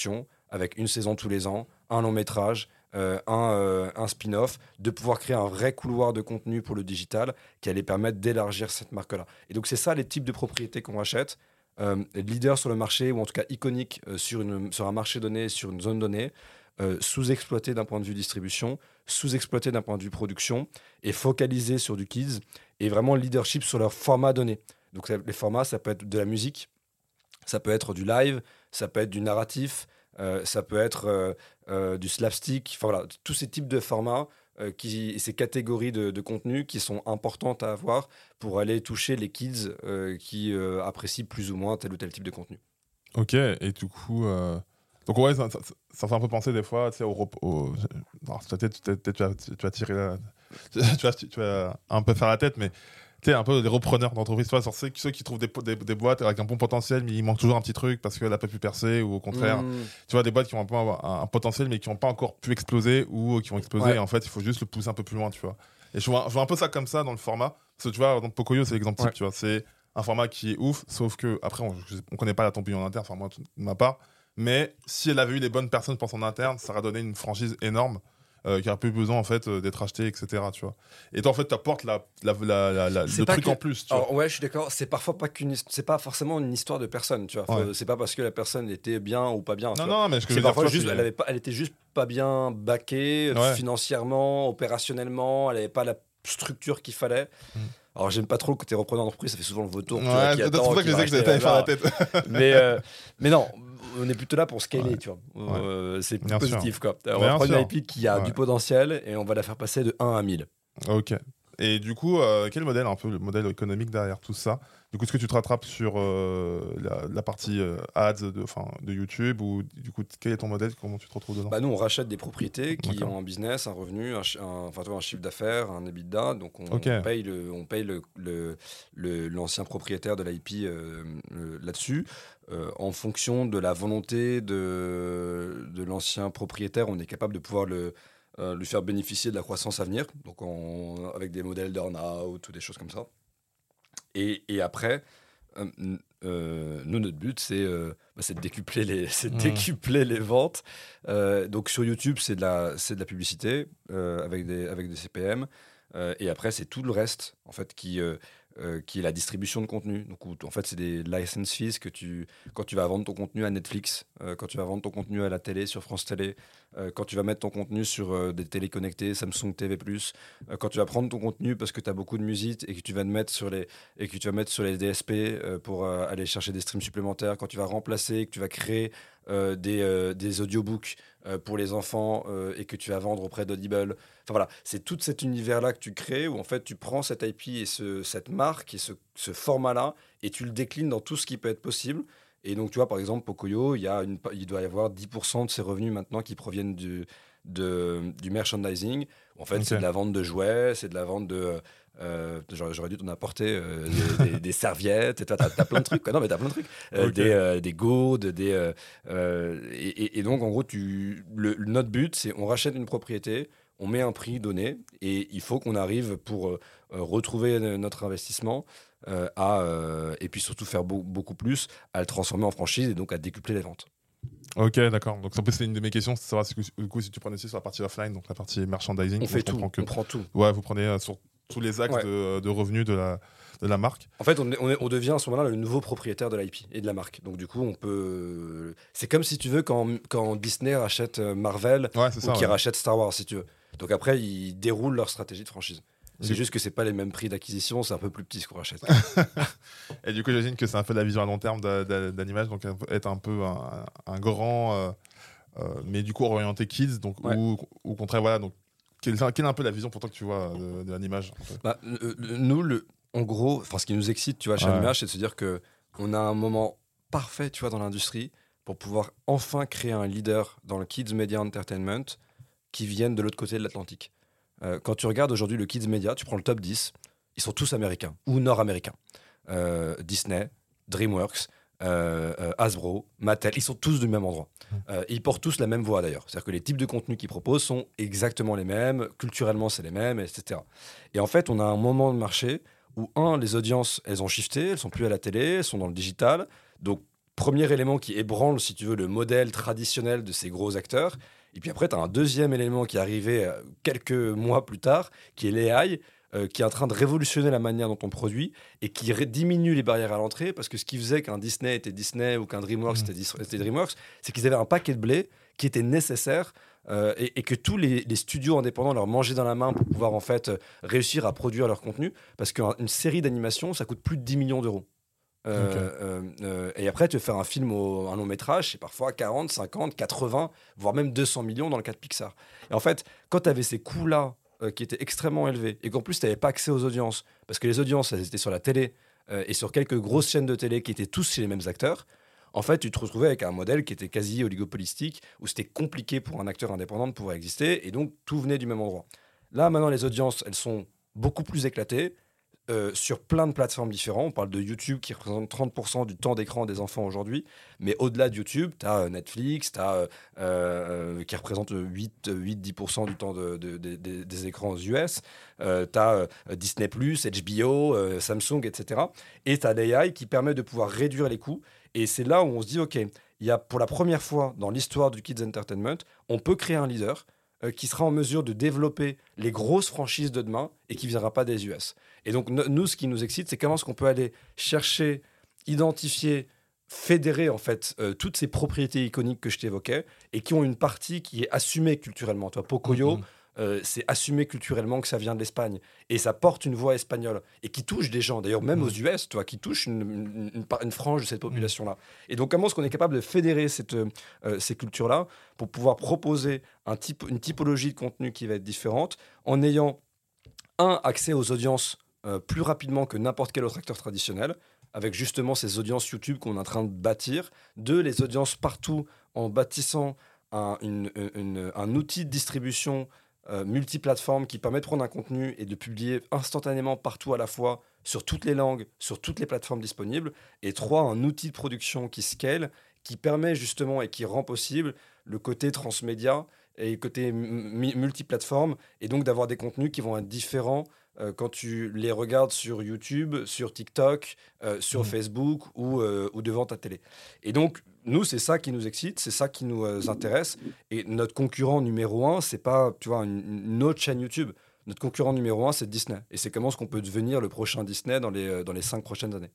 avec une saison tous les ans, un long métrage, euh, un, euh, un spin-off, de pouvoir créer un vrai couloir de contenu pour le digital qui allait permettre d'élargir cette marque-là. Et donc c'est ça les types de propriétés qu'on rachète. Euh, leader sur le marché, ou en tout cas iconique euh, sur, une, sur un marché donné, sur une zone donnée, euh, sous-exploité d'un point de vue distribution, sous-exploité d'un point de vue production, et focalisé sur du kids, et vraiment leadership sur leur format donné. Donc les formats, ça peut être de la musique, ça peut être du live, ça peut être du narratif, euh, ça peut être euh, euh, du slapstick, enfin voilà, tous ces types de formats, euh, qui, et ces catégories de, de contenu qui sont importantes à avoir pour aller toucher les kids euh, qui euh, apprécient plus ou moins tel ou tel type de contenu. Ok, et du coup... Euh... Donc ouais, ça, ça, ça fait un peu penser des fois, tu sais, au... au... Alors, peut-être peut tu, vas, tu vas tirer la... tu, vas, tu vas un peu faire la tête, mais tu sais, un peu des repreneurs d'entreprise, tu vois, sur ceux, ceux qui trouvent des, des, des boîtes avec un bon potentiel, mais il manque toujours un petit truc parce qu'elle n'a pas pu percer, ou au contraire, mmh. tu vois, des boîtes qui ont un, peu un, un potentiel, mais qui n'ont pas encore pu exploser, ou qui vont exploser, ouais. Et en fait, il faut juste le pousser un peu plus loin, tu vois. Et je vois, je vois un peu ça comme ça dans le format, parce que tu vois, donc Pocoyo, c'est l'exemple type, ouais. Tu vois, c'est un format qui est ouf, sauf que, après, on ne connaît pas la tempouille en interne, enfin, moi, de ma part, mais si elle avait eu les bonnes personnes pour son interne, ça aurait donné une franchise énorme. Euh, qui a peu besoin en fait euh, d'être acheté, et cetera. Tu vois. Et toi en fait tu apportes la, la, la, la, la, le truc que... en plus. Tu Alors, vois. ouais, je suis d'accord. C'est parfois pas qu'une, c'est pas forcément une histoire de personne. Tu vois. Ouais. C'est pas parce que la personne était bien ou pas bien. Non, non, mais ce que c'est je parfois dire, juste, toi, elle avait pas, elle était juste pas bien backée, ouais. Financièrement, opérationnellement. Elle avait pas la structure qu'il fallait. Mm. Alors j'aime pas trop le côté repreneur d'entreprise, ça fait souvent le vautour. Ouais, c'est pour ça que je disais que j'allais faire la tête. mais, euh, mais non, on est plutôt là pour scaler, ouais. Tu vois. Ouais. Euh, c'est plus bien positif, sûr. Quoi. Alors, on va prendre une I P qui a ouais. Du potentiel et on va la faire passer de un à mille. Ok. Et du coup, euh, quel modèle, un peu le modèle économique derrière tout ça? Du coup, est-ce que tu te rattrapes sur euh, la, la partie euh, ads de, de YouTube, ou du coup, quel est ton modèle? Comment tu te retrouves dedans? Bah nous, on rachète des propriétés qui D'accord. Ont un business, un revenu, un, un, enfin, un chiffre d'affaires, un EBITDA. Donc, on, okay. on paye, le, on paye le, le, le, l'ancien propriétaire de l'I P euh, le, là-dessus. Euh, en fonction de la volonté de, de l'ancien propriétaire, on est capable de pouvoir le... Euh, lui faire bénéficier de la croissance à venir, donc en, avec des modèles d'earn-out ou des choses comme ça. Et, et après, euh, euh, nous, notre but, c'est, euh, bah, c'est de décupler les, c'est de mmh. décupler les ventes. Euh, donc sur YouTube, c'est de la, c'est de la publicité euh, avec, des, avec des C P M. Euh, et après, c'est tout le reste en fait, qui... Euh, Euh, qui est la distribution de contenu. Donc, où, en fait, c'est des license fees que tu, quand tu vas vendre ton contenu à Netflix, euh, quand tu vas vendre ton contenu à la télé, sur France Télé, euh, quand tu vas mettre ton contenu sur euh, des télés connectées, Samsung T V plus, euh, quand tu vas prendre ton contenu parce que tu as beaucoup de musique et que tu vas te mettre sur les, et que tu vas mettre sur les D S P euh, pour euh, aller chercher des streams supplémentaires, quand tu vas remplacer, que tu vas créer euh, des, euh, des audiobooks euh, pour les enfants euh, et que tu vas vendre auprès d'Audible. Enfin voilà, c'est tout cet univers-là que tu crées où en fait tu prends cette I P et ce, cette marque et ce, ce format-là et tu le déclines dans tout ce qui peut être possible. Et donc tu vois par exemple Pocoyo, il, y a une, il doit y avoir dix pour cent de ses revenus maintenant qui proviennent du, de, du merchandising. En fait, okay. C'est de la vente de jouets, c'est de la vente de... Euh, j'aurais, j'aurais dû t'en apporter euh, des, des, des serviettes, et toi t'as, t'as plein de trucs, quoi. Non mais t'as plein de trucs, euh, okay. des, euh, des gourdes, des, euh, euh, et, et donc en gros tu, le, notre but c'est on rachète une propriété, on met un prix donné et il faut qu'on arrive pour euh, retrouver notre investissement euh, à, euh, et puis surtout faire beau, beaucoup plus, à le transformer en franchise et donc à décupler les ventes. Ok, d'accord. Donc, c'est une de mes questions, c'est de savoir si, du coup, si tu prenais aussi sur la partie offline, donc la partie merchandising. On fait tout, que... on prend tout. Ouais, vous prenez euh, sur tous les axes ouais. de, de revenus de la, de la marque. En fait, on, est, on, est, on devient à ce moment-là le nouveau propriétaire de l'I P et de la marque. Donc, du coup, on peut. C'est comme si tu veux quand, quand Disney rachète Marvel ouais, c'est ça, ou qu'ils ouais. rachètent Star Wars, si tu veux. Donc, après, ils déroulent leur stratégie de franchise. C'est mmh. juste que c'est pas les mêmes prix d'acquisition, c'est un peu plus petit ce qu'on rachète. Et du coup, j'imagine que c'est un peu la vision à long terme d'Animage, donc être un peu un, un grand, euh, euh, mais du coup orienté kids, donc ouais. ou au contraire, voilà. Donc, quelle, quelle est un peu la vision pour toi que tu vois de, de Animage en fait? Bah, le, le, nous, le, en gros, ce qui nous excite, tu vois, chez ouais. Animage, c'est de se dire que on a un moment parfait, tu vois, dans l'industrie pour pouvoir enfin créer un leader dans le kids media entertainment qui vienne de l'autre côté de l'Atlantique. Euh, quand tu regardes aujourd'hui le Kids Media, tu prends le top dix, ils sont tous américains ou nord-américains. Euh, Disney, DreamWorks, euh, euh, Hasbro, Mattel, ils sont tous du même endroit. Euh, ils portent tous la même voix d'ailleurs. C'est-à-dire que les types de contenus qu'ils proposent sont exactement les mêmes, culturellement c'est les mêmes, et cetera. Et en fait, on a un moment de marché où, un, les audiences, elles ont shifté, elles sont plus à la télé, elles sont dans le digital. Donc, premier élément qui ébranle, si tu veux, le modèle traditionnel de ces gros acteurs. Et puis après, tu as un deuxième élément qui est arrivé euh, quelques mois plus tard, qui est l'A I, euh, qui est en train de révolutionner la manière dont on produit et qui ré- diminue les barrières à l'entrée, parce que ce qui faisait qu'un Disney était Disney ou qu'un DreamWorks Mmh. était, Dis- était DreamWorks, c'est qu'ils avaient un paquet de blé qui était nécessaire euh, et, et que tous les, les studios indépendants leur mangeaient dans la main pour pouvoir en fait euh, réussir à produire leur contenu, parce qu'une série d'animation, ça coûte plus de dix millions d'euros. Euh, Ok. euh, euh, et après, tu veux faire un film, au, un long métrage, c'est parfois quarante, cinquante, quatre-vingts, voire même deux cents millions dans le cas de Pixar. Et en fait, quand tu avais ces coûts-là euh, qui étaient extrêmement élevés et qu'en plus, tu n'avais pas accès aux audiences, parce que les audiences, elles étaient sur la télé euh, et sur quelques grosses chaînes de télé qui étaient tous chez les mêmes acteurs, en fait, tu te retrouvais avec un modèle qui était quasi oligopolistique, où c'était compliqué pour un acteur indépendant de pouvoir exister, et donc tout venait du même endroit. Là, maintenant, les audiences, elles sont beaucoup plus éclatées, euh, sur plein de plateformes différentes. On parle de YouTube qui représente trente pour cent du temps d'écran des enfants aujourd'hui. Mais au-delà de YouTube, tu as Netflix, tu as, euh, euh, qui représente huit à dix pour cent du temps de, de, de, de, des écrans aux U S. Euh, tu as euh, Disney plus, H B O, euh, Samsung, et cetera. Et tu as l'A I qui permet de pouvoir réduire les coûts. Et c'est là où on se dit, OK, il y a pour la première fois dans l'histoire du Kids Entertainment, on peut créer un leader euh, qui sera en mesure de développer les grosses franchises de demain et qui ne viendra pas des U S. Et donc, no- nous, ce qui nous excite, c'est comment est-ce qu'on peut aller chercher, identifier, fédérer en fait euh, toutes ces propriétés iconiques que je t'évoquais et qui ont une partie qui est assumée culturellement. Toi, Pocoyo, Mhm. euh, c'est assumé culturellement que ça vient de l'Espagne et ça porte une voix espagnole et qui touche des gens, d'ailleurs même Mhm. aux U S, toi, qui touche une, une- une par- une frange de cette population-là. Et donc, comment est-ce qu'on est capable de fédérer cette, euh, euh, ces cultures-là pour pouvoir proposer un type, une typologie de contenu qui va être différente en ayant, un, accès aux audiences euh, plus rapidement que n'importe quel autre acteur traditionnel, avec justement ces audiences YouTube qu'on est en train de bâtir. Deux, les audiences partout en bâtissant un, une- une- un outil de distribution euh, multiplateforme qui permet de prendre un contenu et de publier instantanément partout à la fois, sur toutes les langues, sur toutes les plateformes disponibles. Et trois, un outil de production qui scale, qui permet justement et qui rend possible le côté transmédia et le côté mu- multiplateforme, et donc d'avoir des contenus qui vont être différents euh, quand tu les regardes sur YouTube, sur TikTok, euh, sur Mhm. Facebook ou, euh, ou devant ta télé. Et donc, nous, c'est ça qui nous excite, c'est ça qui nous euh, intéresse. Et notre concurrent numéro un, c'est pas, tu vois, une, une autre chaîne YouTube. Notre concurrent numéro un, c'est Disney. Et c'est comment est-ce qu'on peut devenir le prochain Disney dans les, euh, dans les cinq prochaines années.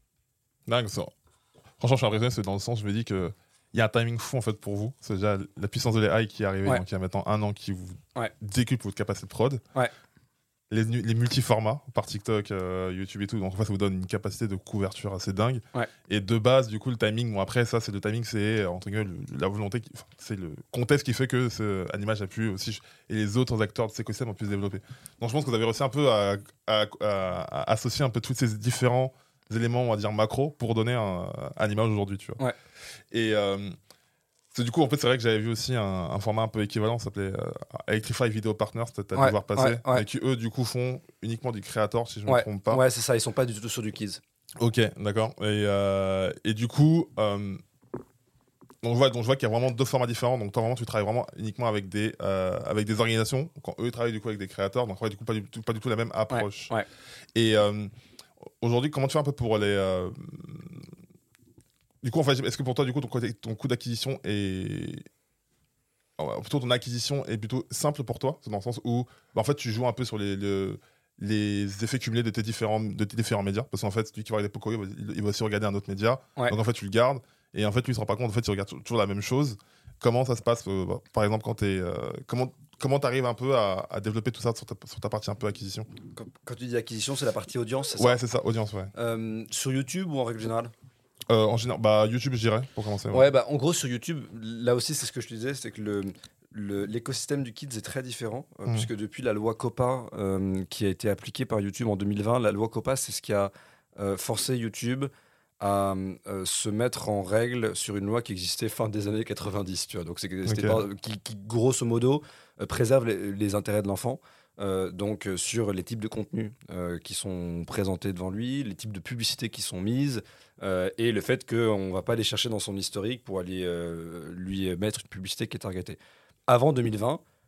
Dingue ça. Franchement, je suis impressionné, c'est dans le sens, je me dis que il y a un timing fou en fait pour vous. C'est déjà la puissance de l'A I qui est arrivée, Ouais. donc il y a maintenant un an qui vous Ouais. décuple votre capacité de prod. Ouais. Les, nu- les multiformats par TikTok, euh, YouTube et tout, donc en fait ça vous donne une capacité de couverture assez dingue. Ouais. Et de base, du coup, le timing, bon après ça, c'est le timing, c'est entre guillemets le- la volonté, qui- enfin, c'est le contexte qui fait que ce Animage a pu aussi et les autres acteurs de cet écosystème ont pu se développer. Donc je pense que vous avez réussi un peu à, à- à- à associer un peu tous ces différents éléments, on va dire macro, pour donner un, un image aujourd'hui, tu vois. Ouais. Et euh, c'est du coup, en fait, c'est vrai que j'avais vu aussi un, un format un peu équivalent, ça s'appelait euh, Electrify Video Partners, t'as t'as Ouais, dû voir passer, ouais, ouais. mais qui eux, du coup, font uniquement du créateur, si je ne me Ouais, trompe pas. ouais c'est ça, ils sont pas du tout sur du kids. Ok, d'accord. Et, euh, et du coup, euh, donc, je vois, donc je vois qu'il y a vraiment deux formats différents. Donc toi, vraiment, tu travailles vraiment uniquement avec des, euh, avec des organisations, quand eux ils travaillent du coup avec des créateurs, donc ouais, du coup, pas du tout, pas du tout la même approche. Ouais, ouais. Et euh, aujourd'hui, comment tu fais un peu pour les... euh, Du coup, en fait, est-ce que pour toi, du coup, ton, côté- ton coût d'acquisition est... oh, plutôt ton acquisition est plutôt simple pour toi, c'est dans le sens où bah, en fait, tu joues un peu sur les, le- les effets cumulés de tes différents, de tes différents médias. Parce qu'en fait, celui qui va regarder Pocoyo, il, il va aussi regarder un autre média. Ouais. Donc en fait, tu le gardes. Et en fait, lui, il se rend pas compte, en fait, il regarde toujours la même chose. Comment ça se passe, euh, bah, par exemple, quand tu es... comment comment tu arrives un peu à, à développer tout ça sur ta, sur ta partie un peu acquisition? Quand, quand tu dis acquisition, c'est la partie audience, c'est Ouais, ça c'est ça, audience, ouais. Euh, Sur YouTube ou en règle générale? Euh, en général, bah, YouTube, je dirais, pour commencer. Ouais. Ouais, bah, en gros, sur YouTube, là aussi, c'est ce que je te disais, c'est que le, le- l'écosystème du kids est très différent, euh, Mhm. puisque depuis la loi COPPA, euh, qui a été appliquée par YouTube en deux mille vingt, la loi COPPA, c'est ce qui a euh, forcé YouTube à euh, se mettre en règle sur une loi qui existait fin des années quatre-vingt-dix, tu vois. Donc, c'est, que- c'était Ok. pas- qui, qui, grosso modo, euh, préserve les, les intérêts de l'enfant. Euh, donc euh, sur les types de contenus euh, qui sont présentés devant lui, les types de publicités qui sont mises, euh, et le fait qu'on ne va pas aller chercher dans son historique pour aller euh, lui mettre une publicité qui est targetée. Avant deux mille vingt,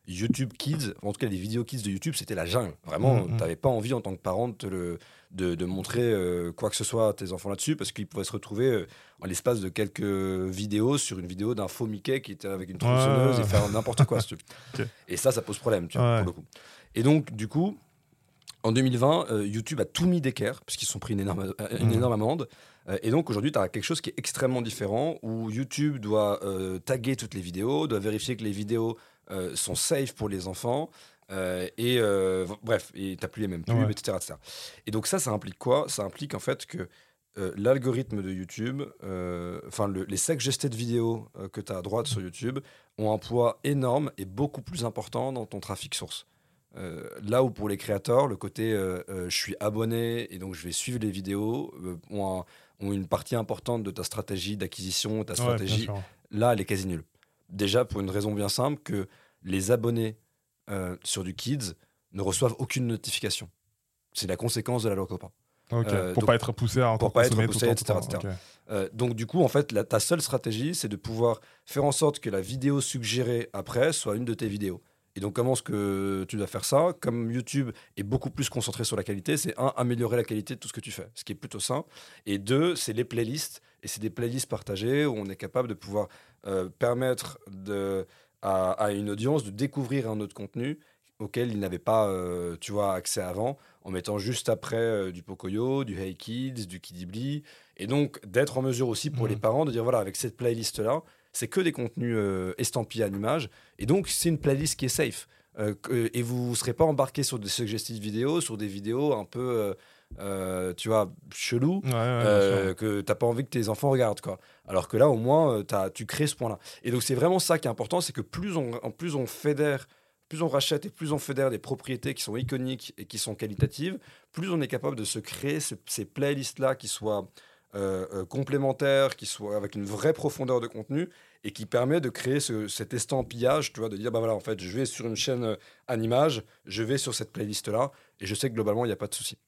YouTube Kids, en tout cas les vidéos Kids de YouTube, c'était la jungle. Vraiment, mmh, tu n'avais pas envie en tant que parent de, te le, de, de montrer euh, quoi que ce soit à tes enfants là-dessus, parce qu'ils pouvaient se retrouver euh, en l'espace de quelques vidéos sur une vidéo d'un faux Mickey qui était avec une tronçonneuse ouais. et faire n'importe quoi. Si okay. Et ça, ça pose problème, tu vois, ouais. pour le coup. Et donc, du coup, en deux mille vingt, euh, YouTube a tout mis d'équerre, parce qu'ils se sont pris une énorme, une mmh. énorme amende. Euh, et donc, aujourd'hui, tu as quelque chose qui est extrêmement différent, où YouTube doit euh, taguer toutes les vidéos, doit vérifier que les vidéos euh, sont safe pour les enfants, euh, et euh, bref, et tu n'as plus les mêmes pubs, ouais. et cetera, et cetera. Et donc ça, ça implique quoi ? Ça implique en fait que euh, l'algorithme de YouTube, enfin euh, le, les suggested vidéos euh, que tu as à droite sur YouTube, ont un poids énorme et beaucoup plus important dans ton trafic source. Euh, là où pour les créateurs, le côté euh, euh, je suis abonné et donc je vais suivre les vidéos euh, ont, un, ont une partie importante de ta stratégie d'acquisition, ta stratégie, ouais, là elle est quasi nulle. Déjà pour une raison bien simple que les abonnés euh, sur du Kids ne reçoivent aucune notification. C'est la conséquence de la loi Copa. Okay. Euh, pour donc, pas être poussé à pour pas être poussé, et cetera, et cetera. Okay. Euh, donc du coup en fait la, ta seule stratégie c'est de pouvoir faire en sorte que la vidéo suggérée après soit une de tes vidéos. Et donc, comment est-ce que tu dois faire ça ? Comme YouTube est beaucoup plus concentré sur la qualité, c'est un, améliorer la qualité de tout ce que tu fais, ce qui est plutôt sain. Et deux, c'est les playlists. Et c'est des playlists partagées où on est capable de pouvoir euh, permettre de, à, à une audience de découvrir un autre contenu auquel il n'avait pas euh, tu vois, accès avant, en mettant juste après euh, du Pocoyo, du Hey Kids, du Kidibli. Et donc, d'être en mesure aussi pour mmh. les parents de dire, voilà, avec cette playlist-là, c'est que des contenus euh, estampillés à l'image. Et donc, c'est une playlist qui est safe. Euh, que, et vous ne serez pas embarqué sur des suggested vidéos, sur des vidéos un peu, euh, euh, tu vois, chelou, ouais, ouais, euh, que tu n'as pas envie que tes enfants regardent, quoi. Alors que là, au moins, t'as, tu crées ce point-là. Et donc, c'est vraiment ça qui est important, c'est que plus on, plus on fédère, plus on rachète et plus on fédère des propriétés qui sont iconiques et qui sont qualitatives, plus on est capable de se créer ce, ces playlists-là qui soient... Euh, euh, complémentaire, qui soit avec une vraie profondeur de contenu et qui permet de créer ce, cet estampillage, tu vois, de dire bah voilà, en fait, je vais sur une chaîne euh, en image, je vais sur cette playlist là et je sais que globalement il n'y a pas de souci.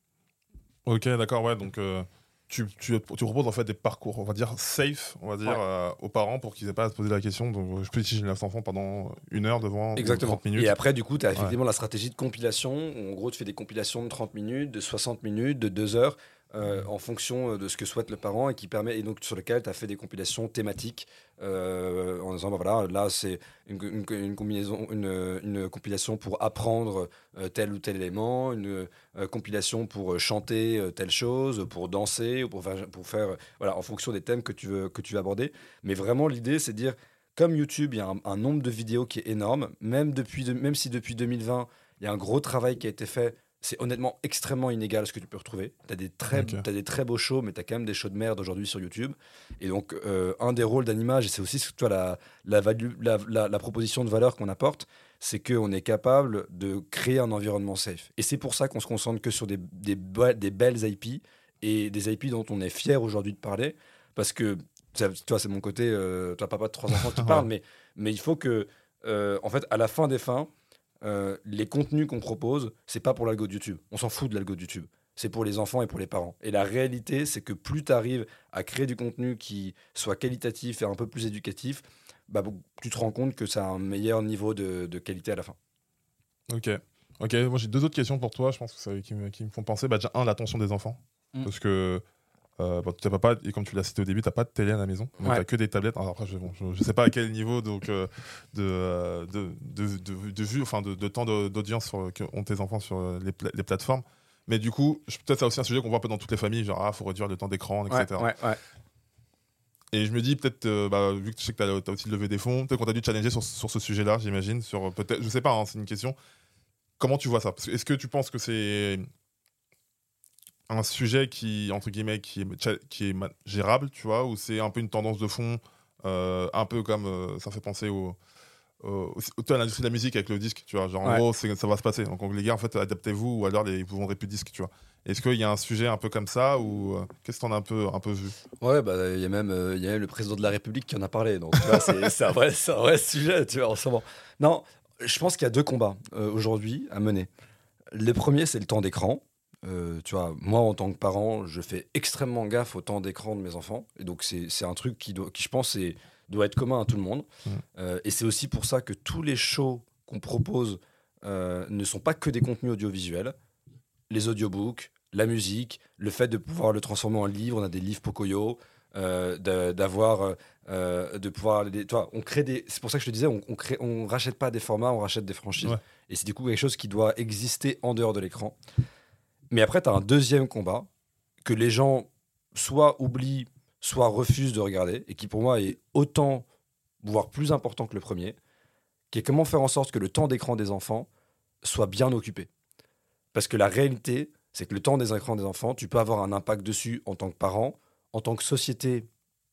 Ok, d'accord, ouais, donc euh, tu, tu, tu proposes en fait des parcours, on va dire safe, on va dire ouais. euh, aux parents pour qu'ils n'aient pas à se poser la question. Donc je peux si j'ai neuf enfants pendant une heure devant exactement. trente minutes. Et après, du coup, tu as effectivement ouais. la stratégie de compilation. Où, en gros, tu fais des compilations de trente minutes, de soixante minutes, de deux heures. Euh, en fonction de ce que souhaite le parent et qui permet et donc sur lequel tu as fait des compilations thématiques euh, en disant bah voilà là c'est une, une, une combinaison une, une compilation pour apprendre euh, tel ou tel élément, une euh, compilation pour chanter euh, telle chose, pour danser ou pour faire, pour faire euh, voilà en fonction des thèmes que tu veux que tu veux aborder. Mais vraiment l'idée c'est de dire comme YouTube il y a un, un nombre de vidéos qui est énorme, même depuis de, même si depuis deux mille vingt il y a un gros travail qui a été fait. C'est honnêtement extrêmement inégal ce que tu peux retrouver. Tu as des très, okay. t'as des très beaux shows, mais tu as quand même des shows de merde aujourd'hui sur YouTube. Et donc, euh, un des rôles d'Animage, et c'est aussi toi, la, la, value, la, la, la proposition de valeur qu'on apporte, c'est qu'on est capable de créer un environnement safe. Et c'est pour ça qu'on se concentre que sur des, des, des belles I P et des I P dont on est fier aujourd'hui de parler. Parce que, tu vois, c'est mon côté, euh, toi, papa de trois enfants qui parle, mais, mais il faut que, euh, en fait, à la fin des fins, Euh, les contenus qu'on propose, c'est pas pour l'algo de YouTube. On s'en fout de l'algo de YouTube. C'est pour les enfants et pour les parents. Et la réalité, c'est que plus tu arrives à créer du contenu qui soit qualitatif et un peu plus éducatif, bah, tu te rends compte que ça a un meilleur niveau de, de qualité à la fin. Ok. Ok. Moi, j'ai deux autres questions pour toi. Je pense que ça, qui, me, qui me font penser. Bah, déjà, un, l'attention des enfants. Mm. Parce que Euh, bon, t'as pas, et comme tu l'as cité au début, t'as pas de télé à la maison, donc ouais. t'as que des tablettes. Alors après, je, bon, je, je sais pas à quel niveau donc euh, de, de, de, de, de vue, enfin de, de temps de, d'audience sur, que ont tes enfants sur les, pla- les plateformes. Mais du coup, je, peut-être c'est aussi un sujet qu'on voit un peu dans toutes les familles, genre ah, faut réduire le temps d'écran, et cetera. Ouais, ouais, ouais. Et je me dis peut-être, euh, bah, vu que tu sais que t'as, t'as aussi levé des fonds, peut-être qu'on t'a dû challenger sur, sur ce sujet-là, j'imagine. Sur peut-être, je sais pas, hein, c'est une question. Comment tu vois ça ? Parce que, est-ce que tu penses que c'est un sujet qui, entre guillemets, qui est, qui est gérable, tu vois, ou c'est un peu une tendance de fond, euh, un peu comme euh, ça fait penser au, au, au, à l'industrie de la musique avec le disque, tu vois, genre ouais. en gros, c'est, ça va se passer. Donc les gars, en fait, adaptez-vous, ou alors les, vous vendrez plus de disques, tu vois. Est-ce qu'il y a un sujet un peu comme ça, ou euh, qu'est-ce que t'en as un peu, un peu vu ? Ouais, bah il y a même, euh, y a même le président de la République qui en a parlé, donc tu vois, c'est, c'est, un vrai, c'est un vrai sujet, tu vois, en ce moment. Non, je pense qu'il y a deux combats euh, aujourd'hui à mener. Le premier, c'est le temps d'écran. Euh, tu vois, moi en tant que parent, je fais extrêmement gaffe au temps d'écran de mes enfants, et donc c'est, c'est un truc qui, doit, qui je pense est, doit être commun à tout le monde. Mmh. Euh, et c'est aussi pour ça que tous les shows qu'on propose euh, ne sont pas que des contenus audiovisuels. Les audiobooks, la musique, le fait de pouvoir le transformer en livre, on a des livres Pocoyo, euh, de, d'avoir, euh, de pouvoir, des, toi, on crée des, c'est pour ça que je te disais, on, on crée, on rachète pas des formats, on rachète des franchises. Ouais. Et c'est du coup quelque chose qui doit exister en dehors de l'écran. Mais après, tu as un deuxième combat que les gens soit oublient, soit refusent de regarder, et qui pour moi est autant, voire plus important que le premier, qui est comment faire en sorte que le temps d'écran des enfants soit bien occupé. Parce que la réalité, c'est que le temps des écrans des enfants, tu peux avoir un impact dessus en tant que parent, en tant que société,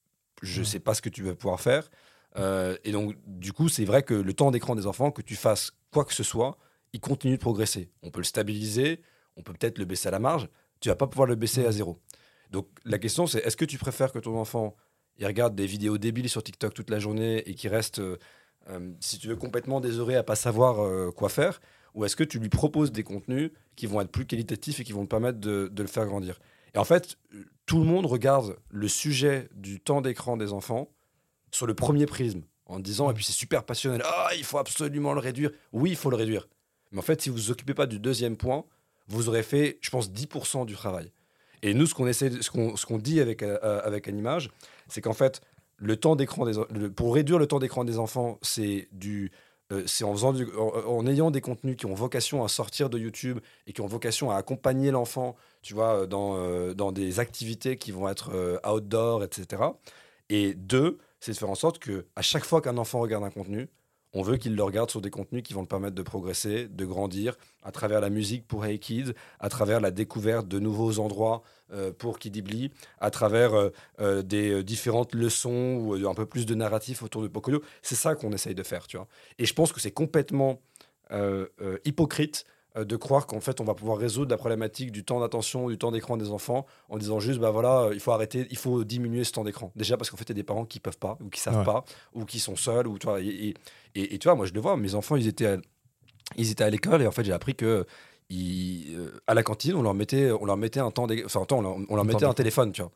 je ne sais pas ce que tu vas pouvoir faire. Euh, et donc, du coup, c'est vrai que le temps d'écran des enfants, que tu fasses quoi que ce soit, il continue de progresser. On peut le stabiliser, on peut peut-être le baisser à la marge, tu ne vas pas pouvoir le baisser à zéro. Donc, la question, c'est est-ce que tu préfères que ton enfant il regarde des vidéos débiles sur TikTok toute la journée et qu'il reste, euh, euh, si tu veux, complètement désolé à ne pas savoir euh, quoi faire, ou est-ce que tu lui proposes des contenus qui vont être plus qualitatifs et qui vont te permettre de, de le faire grandir? Et en fait, tout le monde regarde le sujet du temps d'écran des enfants sur le premier prisme, en disant, et puis c'est super passionnel, ah, il faut absolument le réduire. Oui, il faut le réduire. Mais en fait, si vous ne vous occupez pas du deuxième point, vous aurez fait, je pense, dix pour cent du travail. Et nous, ce qu'on essaie, ce qu'on, ce qu'on dit avec, euh, avec Animage, c'est qu'en fait, le temps d'écran des, le, pour réduire le temps d'écran des enfants, c'est du... Euh, c'est en, faisant du, en, en ayant des contenus qui ont vocation à sortir de YouTube et qui ont vocation à accompagner l'enfant, tu vois, dans, euh, dans des activités qui vont être euh, outdoor, et cetera. Et deux, c'est de faire en sorte qu'à chaque fois qu'un enfant regarde un contenu, on veut qu'il le regarde sur des contenus qui vont le permettre de progresser, de grandir, à travers la musique pour Hey Kids, à travers la découverte de nouveaux endroits euh, pour Kidibli, à travers euh, euh, des euh, différentes leçons ou euh, un peu plus de narratif autour de Pocoyo. C'est ça qu'on essaye de faire, tu vois. Et je pense que c'est complètement euh, euh, hypocrite euh, de croire qu'en fait on va pouvoir résoudre la problématique du temps d'attention, du temps d'écran des enfants en disant juste bah voilà, il faut arrêter, il faut diminuer ce temps d'écran. Déjà parce qu'en fait il y a des parents qui peuvent pas ou qui savent ouais. pas ou qui sont seuls ou tu vois. Et, et, et, et tu vois, moi je le vois, mes enfants ils étaient à, ils étaient à l'école et en fait j'ai appris que ils, euh, à la cantine on leur mettait on leur mettait un temps d'é... enfin, on leur, on leur mettait un téléphone, tu vois.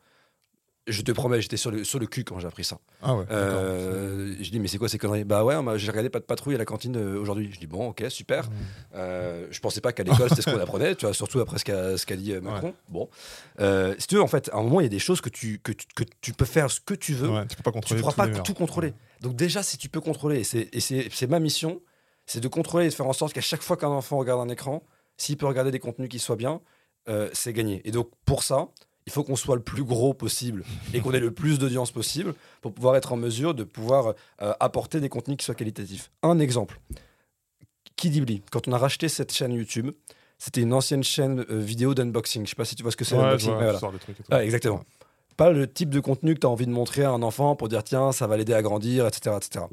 Je te promets, j'étais sur le, sur le cul quand j'ai appris ça. Ah ouais, euh, je dis, mais c'est quoi ces conneries? Bah ouais, j'ai regardé Pas de patrouille à la cantine euh, aujourd'hui. Je dis, bon, ok, super. Mmh. Euh, je pensais pas qu'à l'école, c'était ce qu'on apprenait, tu vois, surtout après ce qu'a, ce qu'a dit euh, Macron. Ouais. Bon. Euh, si tu veux, en fait, à un moment, il y a des choses que tu, que tu, que tu peux faire ce que tu veux. Ouais, tu peux pas contrôler. Tu ne pourras pas tout contrôler. Ouais. Donc, déjà, si tu peux contrôler, et, c'est, et c'est, c'est ma mission, c'est de contrôler et de faire en sorte qu'à chaque fois qu'un enfant regarde un écran, s'il peut regarder des contenus qui soient bien, euh, c'est gagné. Et donc, pour ça, il faut qu'on soit le plus gros possible et qu'on ait le plus d'audience possible pour pouvoir être en mesure de pouvoir euh, apporter des contenus qui soient qualitatifs. Un exemple, Kidibli, quand on a racheté cette chaîne YouTube, c'était une ancienne chaîne euh, vidéo d'unboxing. Je ne sais pas si tu vois ce que c'est, ouais, l'unboxing. Ouais, voilà. des trucs et tout. Ouais, exactement. Ouais. Pas le type de contenu que tu as envie de montrer à un enfant pour dire tiens, ça va l'aider à grandir, et cetera, et cetera.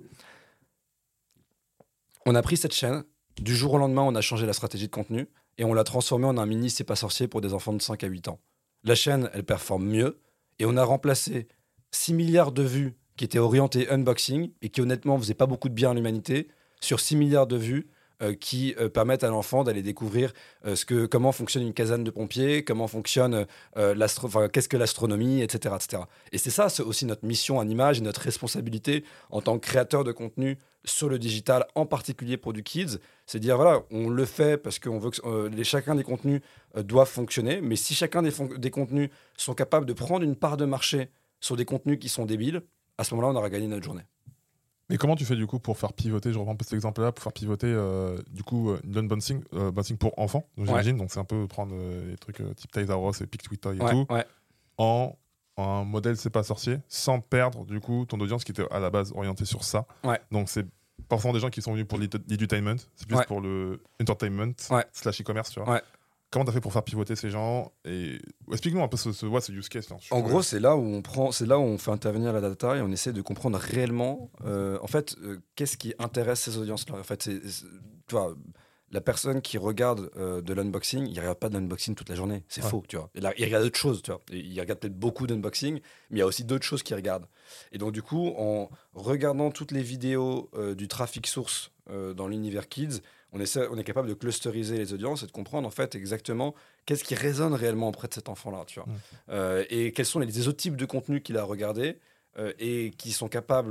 On a pris cette chaîne, du jour au lendemain, on a changé la stratégie de contenu et on l'a transformée en un mini C'est pas sorcier pour des enfants de cinq à huit ans. La chaîne, elle performe mieux et on a remplacé six milliards de vues qui étaient orientées unboxing et qui honnêtement faisaient pas beaucoup de bien à l'humanité sur six milliards de vues euh, qui euh, permettent à l'enfant d'aller découvrir euh, ce que, comment fonctionne une caserne de pompiers, comment fonctionne euh, l'astro, enfin, qu'est-ce que l'astronomie, et cetera, et cetera. Et c'est ça, c'est aussi notre mission en image et notre responsabilité en tant que créateur de contenu sur le digital, en particulier pour du kids, c'est dire voilà, on le fait parce qu'on veut que euh, les, chacun des contenus euh, doivent fonctionner, mais si chacun des, fon- des contenus sont capables de prendre une part de marché sur des contenus qui sont débiles, à ce moment-là, on aura gagné notre journée. Mais comment tu fais du coup pour faire pivoter, je reprends un peu cet exemple-là, pour faire pivoter euh, du coup euh, l'unboxing euh, pour enfants, donc, j'imagine, ouais. Donc c'est un peu prendre euh, les trucs euh, type Toys R Us et Pick Tweet Toy et ouais, tout, ouais. en un modèle C'est pas sorcier, sans perdre du coup ton audience qui était à la base orientée sur ça. Ouais. Donc c'est pas forcément des gens qui sont venus pour l'edutainment, c'est plus ouais. pour le entertainment ouais. slash e-commerce, tu vois. Ouais. Comment t'as fait pour faire pivoter ces gens et explique-nous un peu ce, ce, ouais, ce use case. Hein, en gros, c'est là où on prend, c'est là où on fait intervenir la data et on essaie de comprendre réellement, euh, en fait, euh, qu'est-ce qui intéresse ces audiences-là. En fait, c'est, c'est, tu vois, la personne qui regarde euh, de l'unboxing, il regarde pas de l'unboxing toute la journée, c'est ouais. faux, tu vois. Il, il regarde d'autres choses, tu vois. Il regarde peut-être beaucoup d'unboxing, mais il y a aussi d'autres choses qu'il regarde. Et donc du coup, en regardant toutes les vidéos euh, du trafic source euh, dans l'univers kids, on, essaie, on est capable de clusteriser les audiences et de comprendre en fait exactement qu'est-ce qui résonne réellement auprès de cet enfant-là, tu vois. Mmh. Euh, et quels sont les, les autres types de contenus qu'il a regardés euh, et qui sont capables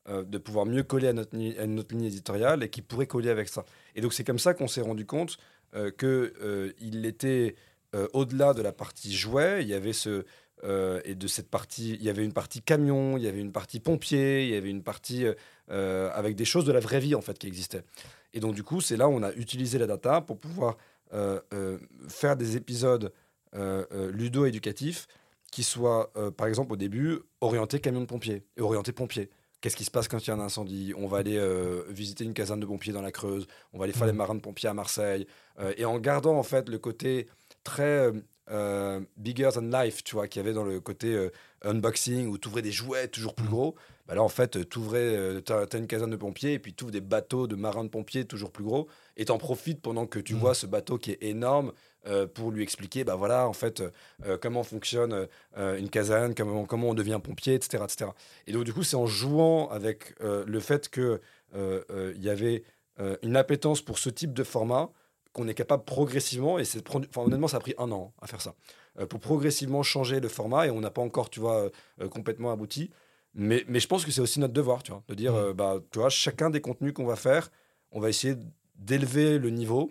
euh, de pouvoir mieux coller à notre, à notre ligne éditoriale et qui pourrait coller avec ça. Et donc, c'est comme ça qu'on s'est rendu compte euh, qu'il euh, était euh, au-delà de la partie jouet, il y avait ce... Euh, et de cette partie, il y avait une partie camion, il y avait une partie pompier, il y avait une partie euh, avec des choses de la vraie vie en fait qui existaient. Et donc du coup, c'est là où on a utilisé la data pour pouvoir euh, euh, faire des épisodes euh, euh, ludo-éducatifs qui soient, euh, par exemple au début, orientés camion de pompiers et orientés pompiers. Qu'est-ce qui se passe quand il y a un incendie? On va aller euh, visiter une caserne de pompiers dans la Creuse, on va aller faire les marins de pompiers à Marseille, euh, et en gardant en fait le côté très euh, bigger than life, tu vois, qu'il y avait dans le côté euh, unboxing où tu ouvrais des jouets toujours plus gros. Bah là, en fait, tu ouvrais, euh, tu as une caserne de pompiers et puis tu ouvres des bateaux de marins de pompiers toujours plus gros et tu en profites pendant que tu mmh. vois ce bateau qui est énorme euh, pour lui expliquer, bah voilà, en fait, euh, comment fonctionne euh, une caserne, comment, comment on devient pompier, et cetera, et cetera. Et donc, du coup, c'est en jouant avec euh, le fait qu'il euh, euh, y avait euh, une appétence pour ce type de format qu'on est capable progressivement, et c'est prendre, enfin, honnêtement, ça a pris un an à faire ça, euh, pour progressivement changer le format, et on n'a pas encore, tu vois, euh, complètement abouti. Mais, mais je pense que c'est aussi notre devoir, tu vois, de dire, mmh. euh, bah, tu vois, chacun des contenus qu'on va faire, on va essayer d'élever le niveau,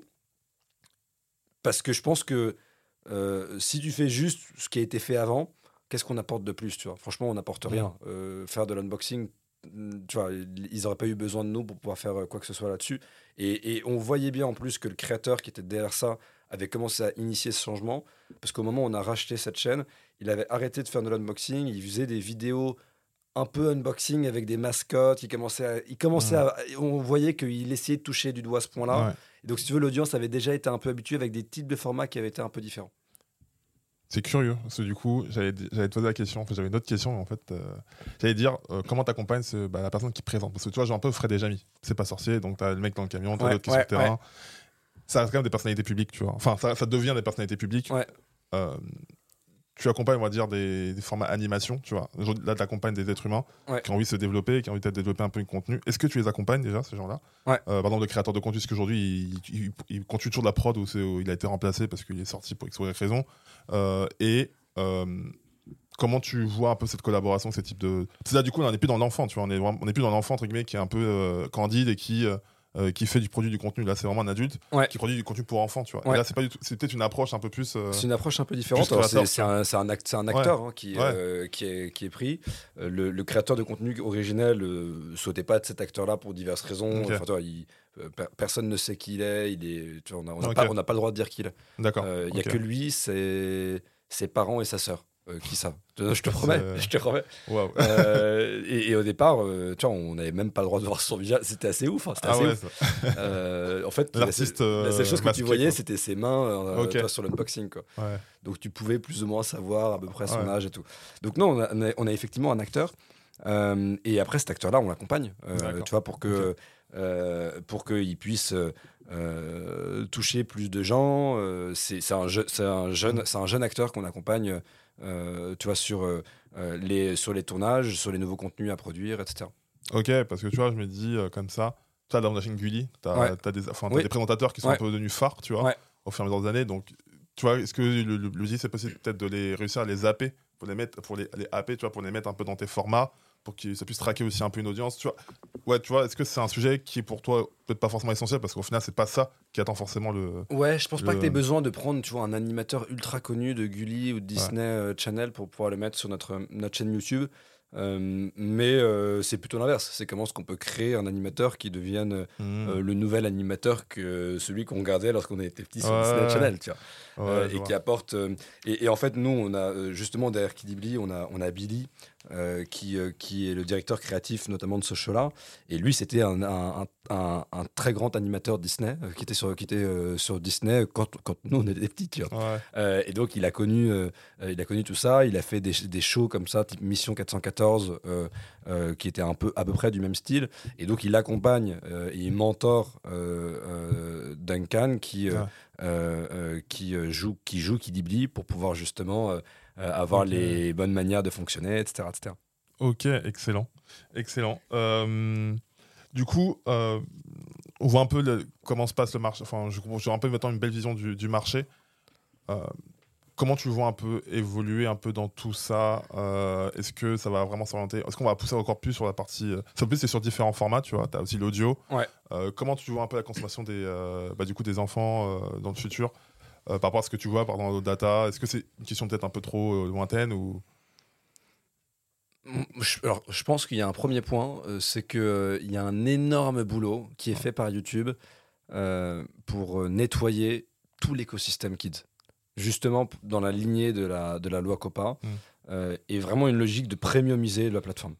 parce que je pense que euh, si tu fais juste ce qui a été fait avant, qu'est-ce qu'on apporte de plus, tu vois? Franchement, on n'apporte rien. Mmh. Euh, faire de l'unboxing, tu vois, ils n'auraient pas eu besoin de nous pour pouvoir faire quoi que ce soit là-dessus. Et, et on voyait bien en plus que le créateur qui était derrière ça avait commencé à initier ce changement, parce qu'au moment où on a racheté cette chaîne, il avait arrêté de faire de l'unboxing, il faisait des vidéos un peu unboxing avec des mascottes, il commençait à, il commençait mmh. à, on voyait qu'il essayait de toucher du doigt ce point-là. Ouais. Et donc si tu veux, l'audience avait déjà été un peu habituée avec des types de formats qui avaient été un peu différents. C'est curieux, parce que du coup, j'allais, j'allais te poser la question, en fait, j'avais une autre question, en fait, euh, j'allais dire, euh, comment t'accompagnes ce, bah, la personne qui présente? Parce que tu vois, j'ai un peu Fred et Jamy, c'est pas sorcier, donc t'as le mec dans le camion, t'as ouais, l'autre qui est ouais, sur le terrain. Ouais. Ça reste quand même des personnalités publiques, tu vois. Enfin, ça, ça devient des personnalités publiques. Ouais. Euh, tu accompagnes, on va dire, des, des formats animation, tu vois. Là, tu accompagnes des êtres humains ouais. qui ont envie de se développer, qui ont envie de développer un peu de contenu. Est-ce que tu les accompagnes déjà, ces gens-là? Ouais. euh, Par exemple, le créateur de contenu, parce qu'aujourd'hui, il, il, il continue toujours de la prod où, c'est, où il a été remplacé parce qu'il est sorti pour X ou Y raison. Euh, et euh, comment tu vois un peu cette collaboration, ce type de... C'est là, du coup, on n'est plus dans l'enfant, tu vois. On est, on est plus dans l'enfant, entre guillemets, qui est un peu euh, candide et qui... Euh, Euh, qui fait du produit du contenu. Là, c'est vraiment un adulte ouais. qui produit du contenu pour enfants, tu vois. Ouais. Et là, c'est pas du tout, c'est peut-être une approche un peu plus. Euh, c'est une approche un peu différente. Alors, c'est, c'est, un, c'est, un act, c'est un acteur ouais. hein, qui, ouais. euh, qui, est, qui est pris. Euh, le, le créateur de contenu originel ne euh, sautait pas de cet acteur-là pour diverses raisons. Okay. Enfin, toi, il, euh, per, personne ne sait qui il est. Il est tu vois, on n'a okay. pas, pas le droit de dire qui il est. D'accord. Il euh, n'y okay. a que lui, ses, ses parents et sa sœur. Euh, qui savent. Je te promets, euh... je te promets. Wow. euh, et, et au départ, euh, tu vois, on n'avait même pas le droit de voir son visage. C'était assez ouf. Hein, c'était ah assez ouais, ouf. euh, en fait, l'artiste, la, euh, la seule chose que masqué, tu voyais, quoi. c'était ses mains euh, okay. tu vois, sur l'unboxing. Quoi. Ouais. Donc tu pouvais plus ou moins savoir à peu près son ouais. âge et tout. Donc non, on a, on a, on a effectivement un acteur. Euh, et après, cet acteur-là, on l'accompagne. Euh, tu vois, pour que okay. euh, pour qu'il puisse euh, toucher plus de gens. Euh, c'est, c'est, un je, c'est un jeune, c'est un jeune acteur qu'on accompagne. Euh, tu vois, sur, euh, les, sur les tournages, sur les nouveaux contenus à produire, et cetera. Ok, parce que tu vois, je me dis euh, comme ça, tu as dans la chaîne Gulli, tu as ouais. des, ouais. des présentateurs qui sont ouais. un peu devenus phares, tu vois, ouais. au fur et à mesure des années. Donc, tu vois, est-ce que le, le, le c'est possible peut-être de les réussir à les zapper, pour les mettre, pour les, les happer, tu vois, pour les mettre un peu dans tes formats, pour que ça puisse traquer aussi un peu une audience, tu vois. Ouais, tu vois, est-ce que c'est un sujet qui est pour toi peut-être pas forcément essentiel, parce qu'au final, c'est pas ça qui attend forcément le... Ouais, je pense le... pas que tu aies besoin de prendre, tu vois, un animateur ultra connu de Gulli ou de Disney ouais. Channel pour pouvoir le mettre sur notre, notre chaîne YouTube. Euh, mais euh, c'est plutôt l'inverse. C'est comment est-ce qu'on peut créer un animateur qui devienne mmh. euh, le nouvel animateur que celui qu'on regardait lorsqu'on était petit sur ouais, Disney ouais. Channel, tu vois. Ouais, euh, et vois. Qui apporte. Euh, et, et en fait, nous, on a justement derrière Kidibli, on a on a Billy euh, qui euh, qui est le directeur créatif notamment de ce show-là. Et lui, c'était un un, un, un très grand animateur Disney euh, qui était sur qui était euh, sur Disney quand quand nous on était petits, tu vois. Ouais. Euh, et donc il a connu euh, il a connu tout ça. Il a fait des des shows comme ça, type Mission quatre cent quatorze, euh, euh, qui était un peu à peu près du même style. Et donc il accompagne euh, et il mentor euh, euh, Duncan qui ouais. euh, euh, qui joue qui joue Kidibli pour pouvoir justement euh, avoir okay. les bonnes manières de fonctionner, et cetera, et cetera. Ok, excellent, excellent. Euh, du coup, euh, on voit un peu le, comment se passe le marché. Enfin, je j'ai un peu maintenant une belle vision du, du marché. Euh, comment tu vois un peu évoluer un peu dans tout ça euh, Est-ce que ça va vraiment s'orienter Est-ce qu'on va pousser encore plus sur la partie... Euh, en plus, c'est sur différents formats, tu vois. Tu as aussi l'audio. Ouais. Euh, comment tu vois un peu la consommation des, euh, bah, du coup, des enfants euh, dans le futur euh, par rapport à ce que tu vois par exemple, dans le data? Est-ce que c'est une question peut-être un peu trop euh, lointaine ou... Je, alors, je pense qu'il y a un premier point, euh, c'est qu'il euh, y a un énorme boulot qui est fait par YouTube euh, pour euh, nettoyer tout l'écosystème kids. Justement, dans la lignée de la, de la loi COPPA, mm. euh, et vraiment une logique de premiumiser la plateforme.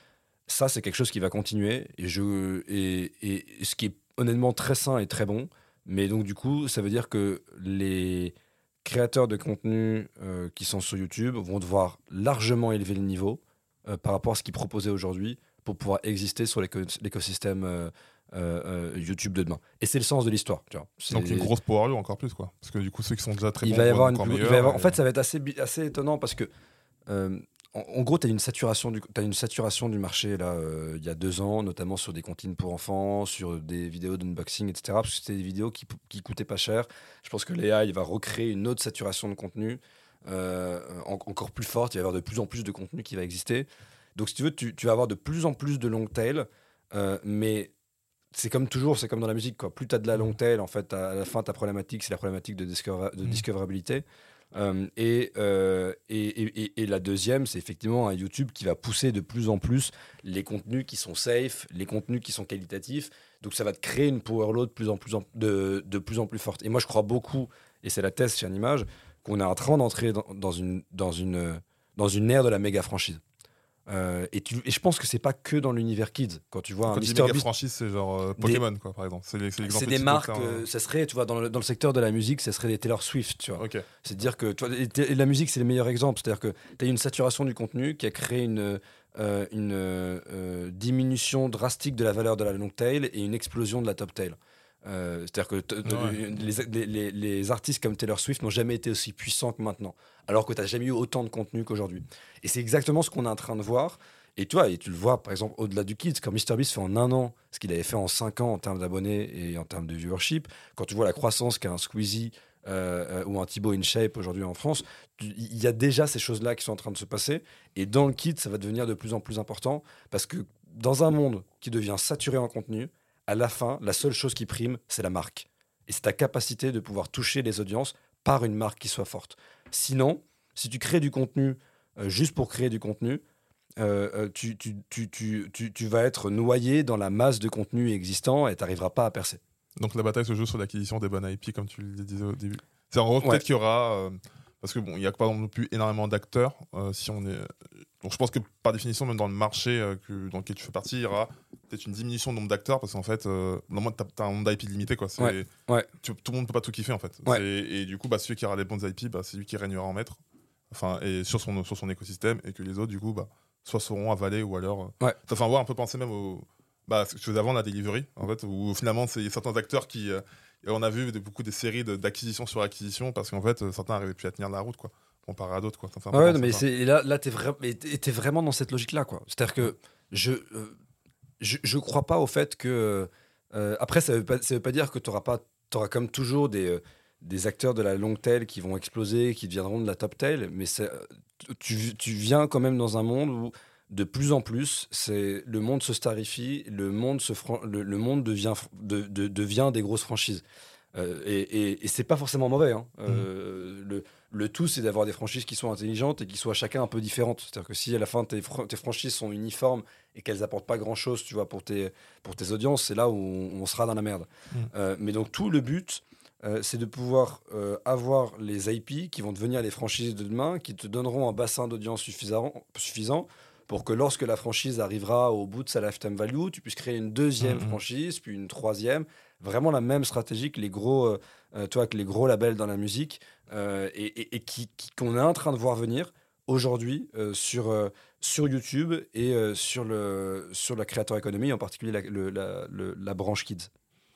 Ça, c'est quelque chose qui va continuer, et, je, et, et ce qui est honnêtement très sain et très bon. Mais donc, du coup, ça veut dire que les créateurs de contenu euh, qui sont sur YouTube vont devoir largement élever le niveau euh, par rapport à ce qu'ils proposaient aujourd'hui pour pouvoir exister sur l'éco- l'écosystème euh, Euh, euh, YouTube de demain. Et c'est le sens de l'histoire. Tu vois. C'est... Donc une grosse power encore plus, quoi. Parce que du coup, ceux qui sont déjà très il bons va y avoir encore une... meilleurs. Il va y avoir... Et... En fait, ça va être assez, assez étonnant parce que, euh, en, en gros, tu as une saturation du, t'as une saturation du marché là, euh, il y a deux ans, notamment sur des comptines pour enfants, sur des vidéos d'unboxing, et cetera. Parce que c'était des vidéos qui, qui coûtaient pas cher. Je pense que l'A I va recréer une autre saturation de contenu euh, en, encore plus forte. Il va y avoir de plus en plus de contenu qui va exister. Donc, si tu veux, tu, tu vas avoir de plus en plus de long tail, euh, mais c'est comme toujours, c'est comme dans la musique, quoi. Plus tu as de la long tail, en fait, à la fin, ta problématique, c'est la problématique de, discover, de mmh. discoverabilité. Euh, et, euh, et, et, et la deuxième, c'est effectivement un YouTube qui va pousser de plus en plus les contenus qui sont safe, les contenus qui sont qualitatifs. Donc ça va te créer une power load de plus en plus, en, de, de plus, en plus forte. Et moi, je crois beaucoup, et c'est la thèse chez Animage, qu'on est en train d'entrer dans, dans, une, dans, une, dans une ère de la méga franchise. Euh, et, tu, et je pense que c'est pas que dans l'univers kids. Quand tu vois quand un mister Beast, franchise, c'est genre euh, Pokémon, des... quoi, par exemple. C'est, les, c'est, c'est des marques. Euh, ça serait, tu vois, dans le, dans le secteur de la musique, ça serait des Taylor Swift, tu vois. Okay. C'est-à-dire que tu vois, et, et la musique, c'est le meilleur exemple. C'est-à-dire que tu as une saturation du contenu qui a créé une, euh, une euh, diminution drastique de la valeur de la long tail et une explosion de la top tail. Euh, c'est-à-dire que t- t- ouais. les, les, les artistes comme Taylor Swift n'ont jamais été aussi puissants que maintenant, alors que tu n'as jamais eu autant de contenu qu'aujourd'hui. Et c'est exactement ce qu'on est en train de voir. Et tu vois, et tu le vois, par exemple, au-delà du Kids, quand mister Beast fait en un an ce qu'il avait fait en cinq ans en termes d'abonnés et en termes de viewership, quand tu vois la croissance qu'a un Squeezie euh, ou un Thibaut InShape aujourd'hui en France, il y a déjà ces choses-là qui sont en train de se passer. Et dans le Kids, ça va devenir de plus en plus important parce que dans un monde qui devient saturé en contenu, à la fin, la seule chose qui prime, c'est la marque. Et c'est ta capacité de pouvoir toucher les audiences par une marque qui soit forte. Sinon, si tu crées du contenu euh, juste pour créer du contenu, Euh, tu, tu, tu, tu, tu, tu vas être noyé dans la masse de contenu existant et tu n'arriveras pas à percer. Donc la bataille se joue sur l'acquisition des bonnes I P, comme tu le disais au début. C'est en gros, peut-être ouais. qu'il y aura... Euh, parce qu'il bon, n'y a pas non plus énormément d'acteurs. Euh, si on est... Donc je pense que par définition, même dans le marché euh, que, dans lequel tu fais partie, il y aura peut-être une diminution du nombre d'acteurs parce qu'en fait, euh, normalement, tu as un nombre d'I P limité. Quoi. C'est, ouais. Ouais. Tu, tout le monde ne peut pas tout kiffer en fait. Ouais. Et du coup, bah, celui qui aura les bonnes I P, bah, c'est lui qui régnera en maître. Enfin, et sur son, sur son écosystème, et que les autres, du coup, bah, soit seront avalés ou alors. Ouais. Enfin, on va un peu penser même au. Bah, ce que je faisais avant, la delivery, en fait, où finalement, c'est certains acteurs qui. Euh, et on a vu de, beaucoup des séries de, d'acquisition sur acquisition parce qu'en fait, certains n'arrivaient plus à tenir la route, quoi. Comparé à d'autres, quoi. Ça ouais, non, mais c'est, et là, là t'es, vra- t'es vraiment dans cette logique-là, quoi. C'est-à-dire que je, euh, je, je crois pas au fait que. Euh, après, ça veut pas, ça veut pas dire que t'auras pas. T'auras comme toujours des. Euh, des acteurs de la long tail qui vont exploser, qui deviendront de la top tail, mais c'est, tu, tu viens quand même dans un monde où de plus en plus, c'est, le monde se starifie, le monde, se fran- le, le monde devient, de, de, devient des grosses franchises. Euh, et, et, et c'est pas forcément mauvais. Hein. Euh, mmh. le, le tout, c'est d'avoir des franchises qui sont intelligentes et qui soient chacun un peu différentes. C'est-à-dire que si à la fin, tes, fr- tes franchises sont uniformes et qu'elles apportent pas grand-chose, tu vois, pour tes, pour tes audiences, c'est là où on, on sera dans la merde. Mmh. Euh, mais donc, tout le but... Euh, c'est de pouvoir euh, avoir les I P qui vont devenir les franchises de demain, qui te donneront un bassin d'audience suffisant, suffisant pour que lorsque la franchise arrivera au bout de sa lifetime value, tu puisses créer une deuxième mmh. franchise, puis une troisième. Vraiment la même stratégie que les gros, euh, toi, que les gros labels dans la musique euh, et, et, et qui, qui, qu'on est en train de voir venir aujourd'hui euh, sur, euh, sur YouTube et euh, sur, le, sur la creator economy, en particulier la, le, la, le, la branche kids.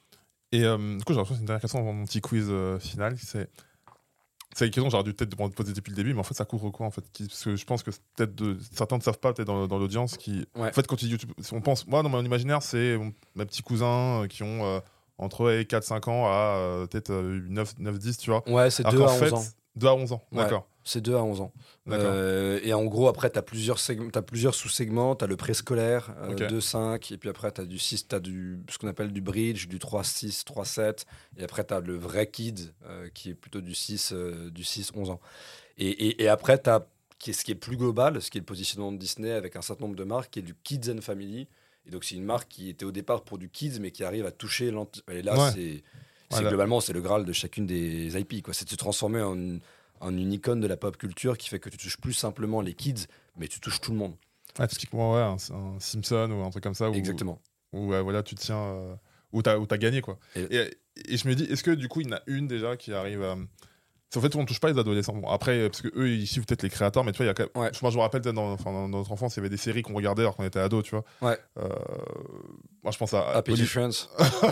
Et euh, du coup, j'ai l'impression que c'est une dernière question avant mon petit quiz euh, final. C'est, c'est une question que j'aurais dû peut-être te poser depuis le début, mais en fait, ça couvre quoi en fait qui, parce que je pense que peut-être de, certains ne savent pas, peut-être dans, dans l'audience, qui. Ouais. En fait, quand tu dis YouTube, on pense. Moi, dans mon imaginaire, c'est bon, mes petits cousins euh, qui ont euh, entre quatre cinq ans à euh, peut-être euh, neuf dix, tu vois. Ouais, c'est deux à onze ans. deux à onze ans, ouais, d'accord. C'est deux à onze ans. Euh, et en gros, après, tu as plusieurs, segm- t'as plusieurs sous-segments. Tu as le préscolaire, euh, Ok. deux cinq. Et puis après, tu as du six, tu as du, ce qu'on appelle du bridge, du trois six, trois sept. Et après, tu as le vrai kid, euh, qui est plutôt du six, euh, du six onze ans. Et, et, et après, tu as ce qui est plus global, ce qui est le positionnement de Disney avec un certain nombre de marques, qui est du Kids and Family. Et donc, c'est une marque qui était au départ pour du kids, mais qui arrive à toucher. l'ant- Et là, Ouais. c'est, c'est Voilà. globalement, c'est le graal de chacune des I P, quoi. C'est de se transformer en une, en une icône de la pop culture qui fait que tu touches plus simplement les kids, mais tu touches tout le monde. Ouais, typiquement, ouais, un, un Simpson ou un truc comme ça. Où, Exactement. Où, ouais, voilà, tu tiens. Euh, où t'as, où t'as gagné, quoi. Et- Et, et je me dis, est-ce que du coup, il y en a une déjà qui arrive à. En fait, on ne touche pas les adolescents. Bon, après, parce que eux, ils suivent peut-être les créateurs, mais tu vois, il y a quand même... Ouais. Moi, je me rappelle, peut-être, dans, enfin, dans notre enfance, il y avait des séries qu'on regardait alors qu'on était ado, tu vois. Ouais. Euh, Moi, je pense à. Happy Oli- Friends.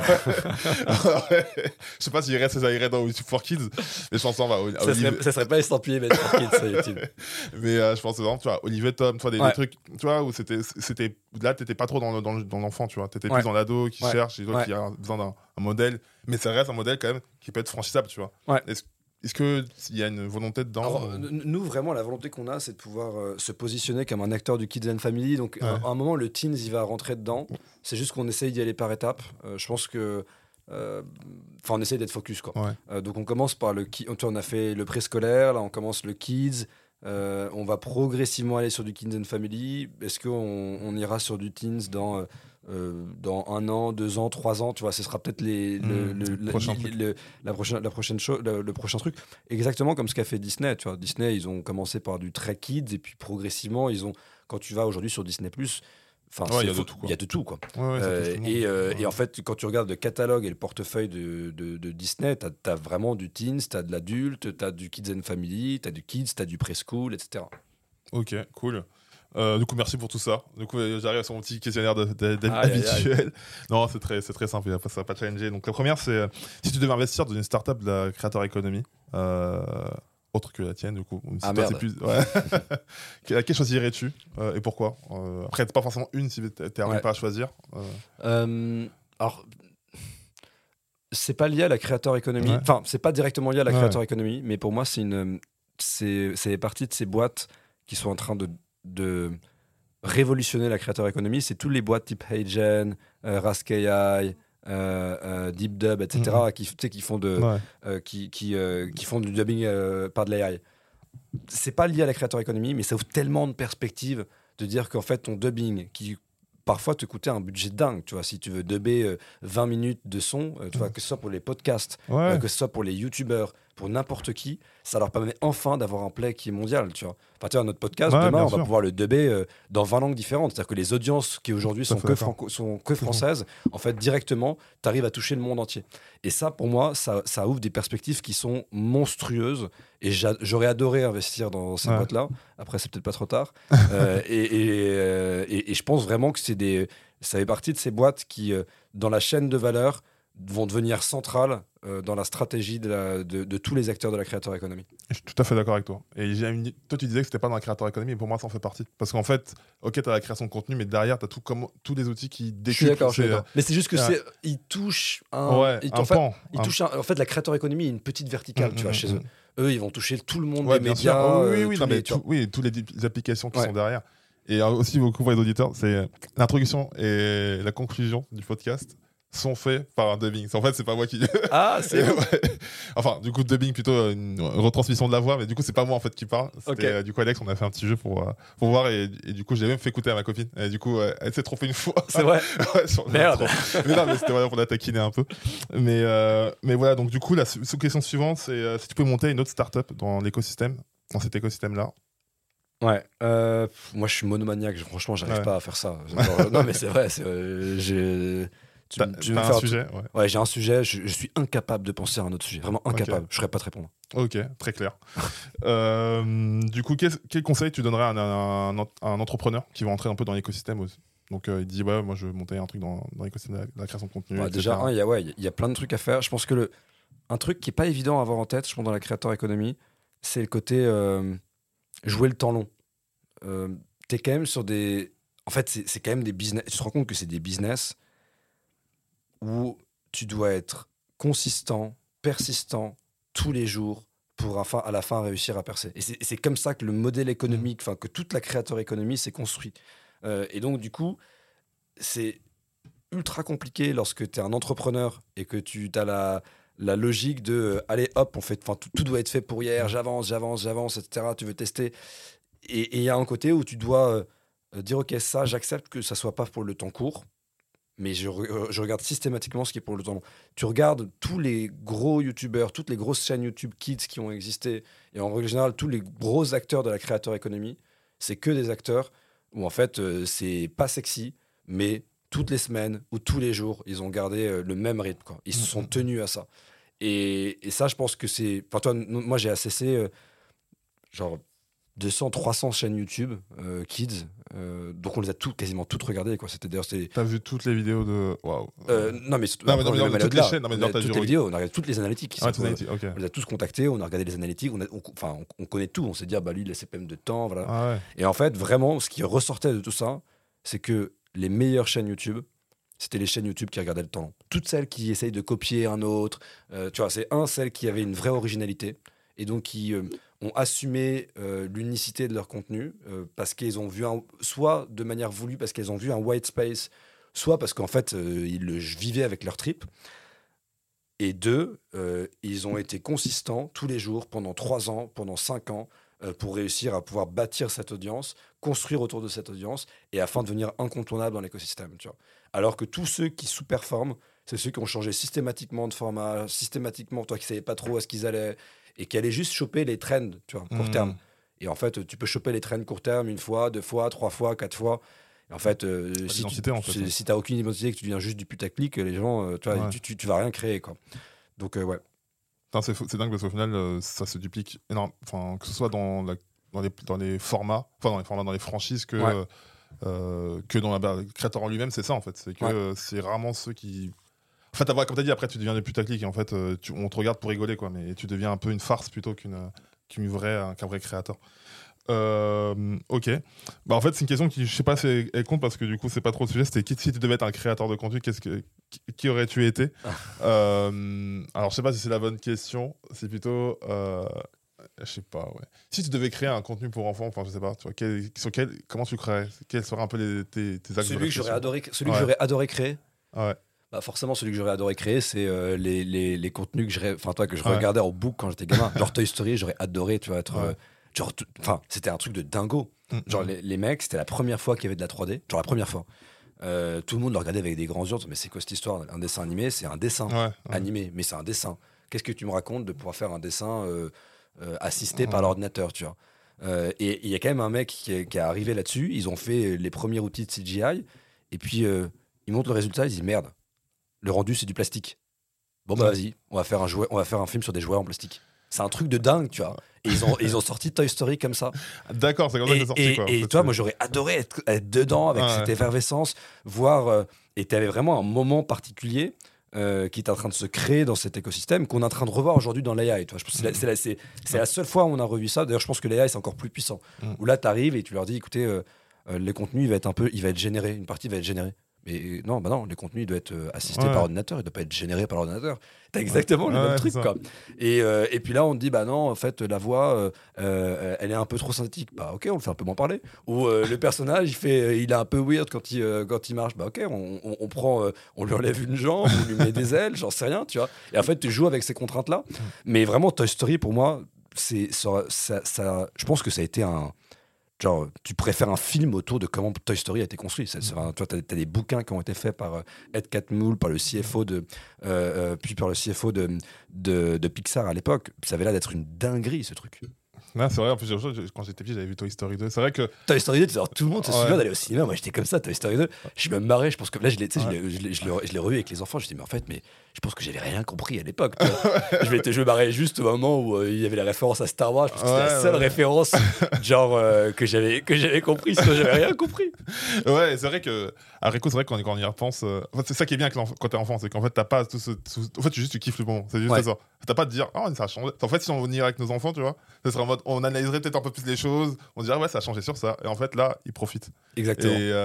Ouais. Je sais pas s'il irait, ça irait dans YouTube for Kids, mais je pense en va. À Ça Olivier- serait, ça serait pas estampillé, mais pour kids sur YouTube. Mais euh, je pense par exemple, tu vois, Olivier Tom, tu vois, des, Ouais. des trucs, tu vois, où c'était, c'était, là, t'étais pas trop dans, le- dans, le- dans l'enfant, tu vois, t'étais Ouais. plus dans l'ado qui Ouais. cherche, et l'autre Ouais. qui a besoin d'un un modèle, mais ça reste un modèle quand même qui peut être franchissable, tu vois. Ouais. Est-ce, est-ce que il y a une volonté dedans Alors, ou- n- nous, vraiment, la volonté qu'on a, c'est de pouvoir euh, se positionner comme un acteur du Kids and Family. Donc, Ouais. à, à un moment, le Teens, il va rentrer dedans. C'est juste qu'on essaye d'y aller par étapes. Euh, je pense que. euh, Enfin, on essaye d'être focus, quoi. Ouais. Euh, donc, on commence par le. ki- On a fait le préscolaire, là, on commence le Kids. Euh, on va progressivement aller sur du Kids and Family. Est-ce qu'on on ira sur du Teens dans. euh, euh, dans un an, deux ans, trois ans, tu vois, ce sera peut-être les, le, Mmh, le- le le- prochain le- truc. le- la prochaine, la prochaine chose, le, le prochain truc. Exactement comme ce qu'a fait Disney. Tu vois, Disney, ils ont commencé par du très kids et puis progressivement, ils ont. Quand tu vas aujourd'hui sur Disney Plus, enfin, Ouais, il y c'est a de fou- tout, quoi. il y a de tout, quoi. Ouais, ouais, ça Euh, touche tout le monde. et, euh, Ouais. et en fait, quand tu regardes le catalogue et le portefeuille de, de, de Disney, tu as vraiment du teens, tu as de l'adulte, tu as du kids and family, tu as du kids, tu as du preschool, et cetera. Ok, cool. Euh, du coup, merci pour tout ça. Du coup, euh, j'arrive à son petit questionnaire de- de- de- Aïe, aïe, aïe. habituel. Non, c'est très, c'est très simple, il y a pas- ça va pas challenger. Donc, la première, c'est euh, si tu devais investir dans une startup de la creator economy, euh, autre que la tienne, du coup. Si Ah, toi, merde. c'est plus... ouais. Laquelle choisirais-tu euh, et pourquoi euh, Après, c'est pas forcément une si tu n'arrives Ouais. pas à choisir. euh. Euh, alors, c'est pas lié à la creator economy. Ouais. Enfin, c'est pas directement lié à la Ouais. creator economy, mais pour moi, c'est une, c'est, c'est partie de ces boîtes qui sont en train de, de révolutionner la creator economy. C'est toutes les boîtes type HeyGen, euh, Rask.A I, euh, euh, DeepDub, et cetera, qui, tu sais, qui font de, Ouais. euh, qui, qui, euh, qui font du dubbing euh, par de l'A I. C'est pas lié à la creator economy, mais ça ouvre tellement de perspectives de dire qu'en fait, ton dubbing, qui parfois te coûtait un budget dingue, tu vois, si tu veux dubber euh, vingt minutes de son, euh, tu vois, que ce soit pour les podcasts, Ouais. euh, que ce soit pour les youtubeurs, pour n'importe qui, ça leur permet enfin d'avoir un play qui est mondial, tu vois. Enfin, tu vois, notre podcast, Ouais, demain, bien on va sûr. pouvoir le dubber euh, dans vingt langues différentes. C'est-à-dire que les audiences qui aujourd'hui Tout à sont fait que, d'accord. franco- sont que françaises, en fait, directement, tu arrives à toucher le monde entier. Et ça, pour moi, ça, ça ouvre des perspectives qui sont monstrueuses. Et j'a- j'aurais adoré investir dans ces Ouais. boîtes-là. Après, c'est peut-être pas trop tard. Euh, et, et, euh, et- et je pense vraiment que c'est des, ça fait partie de ces boîtes qui, euh, dans la chaîne de valeur, vont devenir centrales euh, dans la stratégie de, la- de- de tous les acteurs de la creator economy. Je suis tout à fait d'accord avec toi. Et j'ai une- toi, tu disais que c'était pas dans la creator economy, mais pour moi, ça en fait partie. Parce qu'en fait, ok, tu as la création de contenu, mais derrière, tu as tout comme, tous les outils qui Je suis décuplent. d'accord, je suis c'est- d'accord. Mais c'est juste que Ouais. c'est, ils touchent un, Ouais, ils- un en fait, pan. ils un- touchent un- en fait, la creator economy est une petite verticale, Mm, tu vois, mm, chez mm. eux. Eux, ils vont toucher tout le monde Ouais, des bien médias. sûr. Oui, oui, euh, oui, tous non, les- mais tu vois. tout- oui, tous les, les applications qui Ouais. sont derrière. Et euh, aussi, beaucoup pour les auditeurs, c'est euh, l'introduction et la conclusion du podcast sont faits par un dubbing. En fait, c'est pas moi qui. Ah, c'est Ouais. Enfin, du coup, dubbing plutôt euh, une retransmission de la voix, mais du coup, c'est pas moi en fait qui parle. C'était, Ok. euh, du coup, Alex, on a fait un petit jeu pour, euh, pour voir et, et du coup, j'ai même fait écouter à ma copine. Et du coup, euh, elle s'est trompée une fois. c'est vrai. Ouais, sur Merde. l'intro. Mais non, mais c'était vraiment pour la taquiner un peu. Mais, euh, mais voilà, donc du coup, la sous- sous-question suivante, c'est euh, si tu peux monter une autre startup dans l'écosystème, dans cet écosystème-là. Ouais. euh, pff, moi, je suis monomaniaque. je- Franchement, j'arrive Ouais. pas à faire ça. Genre, non, mais c'est vrai. c'est, euh, j'ai. Tu, T'as, tu veux t'as me un faire sujet ouais. Ouais, j'ai un sujet. Je, je suis incapable de penser à un autre sujet. Vraiment Ok. incapable. Je serais pas te répondre. Ok, très clair. Euh, du coup, quel, quel conseil tu donnerais à un, un- un- un entrepreneur qui va entrer un peu dans l'écosystème aussi? Donc, euh, il dit, ouais, moi, je veux monter un truc dans, dans l'écosystème de la, de la création de contenu. Ouais, et déjà, cetera. un, il y a ouais, il y a plein de trucs à faire. Je pense que le, un truc qui est pas évident à avoir en tête, je pense dans la creator economy, c'est le côté euh, jouer le temps long. Euh, T'es quand même sur des, en fait, c'est c'est quand même des business. Tu te rends compte que c'est des business où tu dois être consistant, persistant tous les jours pour enfin, à la fin réussir à percer. Et c'est, et c'est comme ça que le modèle économique, enfin que toute la créateur économie s'est construit. Euh, et donc du coup, c'est ultra compliqué lorsque tu es un entrepreneur et que tu as la, la logique de euh, allez hop, on fait, tout, tout doit être fait pour hier, j'avance, j'avance, j'avance, et cetera. Tu veux tester. Et il y a un côté où tu dois euh, dire ok, ça, j'accepte que ça soit pas pour le temps court. Mais je, je regarde systématiquement ce qui est pour le temps long. Tu regardes tous les gros youtubeurs, toutes les grosses chaînes YouTube Kids qui ont existé, et en règle générale, tous les gros acteurs de la créateur économie, c'est que des acteurs où en fait, euh, c'est pas sexy, mais toutes les semaines ou tous les jours, ils ont gardé euh, le même rythme, quoi. Ils se sont tenus à ça. Et, et ça, je pense que c'est... Enfin, toi, moi, j'ai accessé euh, genre deux cents, trois cents chaînes YouTube euh, Kids. Euh, donc on les a toutes, quasiment toutes regardées, quoi. C'était d'ailleurs c'était... T'as vu toutes les vidéos de waouh. Euh, non mais, non, mais, non, mais non, toutes les chaînes, non, mais on a toutes les vidéos, on a regardé toutes les analytiques. Ah, toutes les okay. On les a tous contactés, on a regardé les analytiques, on, a, on, enfin, on, on connaît tout. On s'est dit ah, bah lui il a C P M de temps, voilà. Ah, ouais. Et en fait vraiment, ce qui ressortait de tout ça, c'est que les meilleures chaînes YouTube, c'était les chaînes YouTube qui regardaient le temps long. Toutes celles qui essayent de copier un autre, euh, tu vois, c'est un celles qui avaient une vraie originalité et donc qui euh, ont assumé euh, l'unicité de leur contenu euh, parce qu'ils ont vu un, soit de manière voulue parce qu'elles ont vu un white space, soit parce qu'en fait euh, ils le vivaient avec leur trip. Et deux, euh, ils ont été consistants tous les jours pendant trois ans, pendant cinq ans euh, pour réussir à pouvoir bâtir cette audience, construire autour de cette audience et afin de devenir incontournable dans l'écosystème. Tu vois. Alors que tous ceux qui sous-performent, c'est ceux qui ont changé systématiquement de format, systématiquement, toi qui ne savais pas trop où est-ce qu'ils allaient et qui allaient juste choper les trends, tu vois, court terme. Mmh. Et en fait, tu peux choper les trends court terme une fois, deux fois, trois fois, quatre fois. Et en fait, euh, si tu en fait, si, si n'as aucune identité et que tu deviens juste du putaclic, les gens, euh, tu, vois, ouais. tu, tu, tu vas rien créer, quoi. Donc, euh, ouais. Enfin, c'est, c'est dingue parce qu'au final, euh, ça se duplique énormément. Enfin, que ce soit dans, la, dans, les, dans les formats, enfin dans les formats, dans les franchises, que, ouais. euh, que dans la, bah, le créateur en lui-même, c'est ça en fait. C'est que ouais. euh, c'est rarement ceux qui. En fait, comme tu as dit, après tu deviens des putaclic et en fait, euh, tu, on te regarde pour rigoler, quoi. Mais tu deviens un peu une farce plutôt qu'une, qu'une vraie, qu'un vrai créateur. Euh, ok. Bah, en fait, c'est une question qui, je sais pas si elle, elle compte parce que du coup, c'est pas trop le sujet. C'était qui, si tu devais être un créateur de contenu, qu'est-ce que, qui, qui aurais-tu été euh, Alors, je sais pas si c'est la bonne question. C'est plutôt. Euh, je sais pas, ouais. Si tu devais créer un contenu pour enfants, enfin, je sais pas, tu vois, quel, sur quel, comment tu créerais Quels seraient un peu les, tes, tes axes celui de que j'aurais adoré, Celui ouais. que j'aurais adoré créer ouais. Bah forcément, celui que j'aurais adoré créer, c'est euh, les, les, les contenus que je, enfin, toi, que je ouais. regardais en boucle quand j'étais gamin. Genre Toy Story, j'aurais adoré, tu vois, être. Ouais. Euh, genre, enfin, c'était un truc de dingo. Mm-hmm. Genre, les, les mecs, c'était la première fois qu'il y avait de la trois D. Genre, la première fois. Euh, tout le monde le regardait avec des grands yeux. Mais c'est quoi cette histoire ? Un dessin animé, c'est un dessin ouais, ouais. animé, mais c'est un dessin. Qu'est-ce que tu me racontes de pouvoir faire un dessin euh, euh, assisté ouais. par l'ordinateur, tu vois ? euh, Et il y a quand même un mec qui est, qui est arrivé là-dessus. Ils ont fait les premiers outils de C G I. Et puis, euh, ils montrent le résultat. Ils disent merde. Le rendu, c'est du plastique. Bon, bah, vas-y, on va faire un jouet, on va faire un film sur des jouets en plastique. C'est un truc de dingue, tu vois. Et ils ont, ils ont sorti Toy Story comme ça. D'accord, c'est comme ça que c'est sorti, et, quoi. Et toi, moi, j'aurais adoré être, être dedans avec ah, cette ouais. effervescence, voir. Euh, et tu avais vraiment un moment particulier euh, qui est en train de se créer dans cet écosystème qu'on est en train de revoir aujourd'hui dans l'A I. Tu vois. Je pense que c'est, la, c'est, la, c'est, c'est la seule fois où on a revu ça. D'ailleurs, je pense que l'A I, c'est encore plus puissant. Mm. Où là, tu arrives et tu leur dis écoutez, euh, euh, le contenu, il va être un peu, il va être généré. Une partie va être générée. Mais non, bah non, le contenu doit être assisté ouais. par ordinateur, il ne doit pas être généré par ordinateur. T'as exactement ouais. le même ouais, truc, quoi. Et, euh, et puis là, on te dit, bah non, en fait, la voix, euh, euh, elle est un peu trop synthétique. Bah ok, on le fait un peu moins parler. Ou euh, le personnage, il, fait, il est un peu weird quand il, euh, quand il marche. Bah ok, on, on, on prend, euh, on lui enlève une jambe, on lui met des ailes, j'en sais rien, tu vois. Et en fait, tu joues avec ces contraintes-là. Mais vraiment, Toy Story, pour moi, c'est, ça, ça, ça, je pense que ça a été un... Genre, tu préfères un film autour de comment Toy Story a été construit. C'est, c'est, tu vois, t'as, t'as des bouquins qui ont été faits par euh, Ed Catmull, par le C F O de, euh, euh, puis par le C F O de, de, de Pixar à l'époque. Ça avait l'air d'être une dinguerie, ce truc. Non, c'est vrai, en plus, quand j'étais petit, j'avais vu Toy Story deux. C'est vrai que. Toy Story deux, genre, tout le monde se souvient ouais. d'aller au cinéma. Moi, j'étais comme ça, Toy Story deux. Je me marrais, je pense que là, je l'ai, ouais. je l'ai, je l'ai, je l'ai, je l'ai revu avec les enfants. Je me dis, mais en fait, mais je pense que j'avais rien compris à l'époque. je, vais, je me marrais juste au moment où euh, il y avait la référence à Star Wars. Je pense que c'était ouais, la seule ouais. référence genre, euh, que, j'avais, que j'avais compris, sinon j'avais rien compris. Ouais, c'est vrai que. Après coup, c'est vrai que quand, quand on y repense. Euh... En fait, c'est ça qui est bien avec quand t'es enfant, c'est qu'en fait, t'as pas tout ce. Tout... En fait, tu juste tu kiffes le moment. C'est juste ouais. ça. T'as pas de dire, oh, ça a changé. En fait, si on irait avec nos enfants, tu vois, ça serait en mode, on analyserait peut-être un peu plus les choses, on dirait, ouais, ça a changé sur ça. Et en fait, là, ils profitent. Exactement. Et, euh,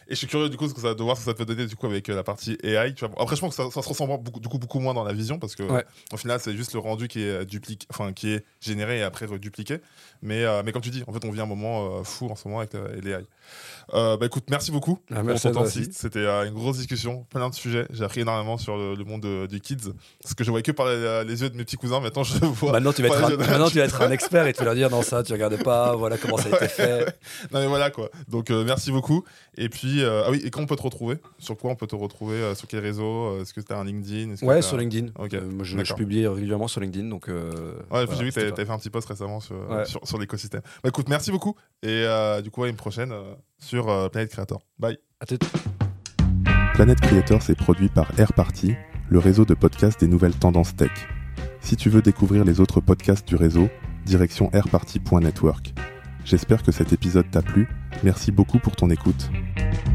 Et je suis curieux du coup de voir ce que ça peut donner du coup avec euh, la partie A I. Tu vois. Après, je pense que ça, ça se ressemble beaucoup, du coup, beaucoup moins dans la vision parce que ouais. au final, c'est juste le rendu qui est dupliqué, enfin qui est généré et après redupliqué. Mais, euh, mais comme tu dis, en fait, on vit un moment euh, fou en ce moment avec l'A I. Euh, bah écoute, merci beaucoup ah, merci pour ton temps. C'était euh, une grosse discussion, plein de sujets. J'ai appris énormément sur le, le monde de, du kids, parce que je voyais que par les, les yeux de mes petits cousins. Maintenant, je vois. Maintenant, tu vas être, un, maintenant, tu vas être un expert et tu vas leur dire non ça, tu regardais pas. Voilà comment ça a été fait. Non mais voilà quoi. Donc euh, merci beaucoup. Et puis euh, ah oui, et quand on peut te retrouver? Sur quoi on peut te retrouver? euh, Sur quel réseau? Est-ce que tu as un LinkedIn? Ouais, sur LinkedIn. Okay. Euh, moi, je, je publie régulièrement sur LinkedIn, donc. Euh, ouais, voilà, j'ai vu que tu avais fait un petit post récemment sur, ouais. sur, sur l'écosystème. Bah écoute, merci beaucoup. Et euh, du coup, à une prochaine euh, sur euh, Planet Creator. Bye. À tout. Planet Creator, c'est produit par Airparty, le réseau de podcasts des nouvelles tendances tech. Si tu veux découvrir les autres podcasts du réseau, direction airparty point network. J'espère que cet épisode t'a plu. Merci beaucoup pour ton écoute.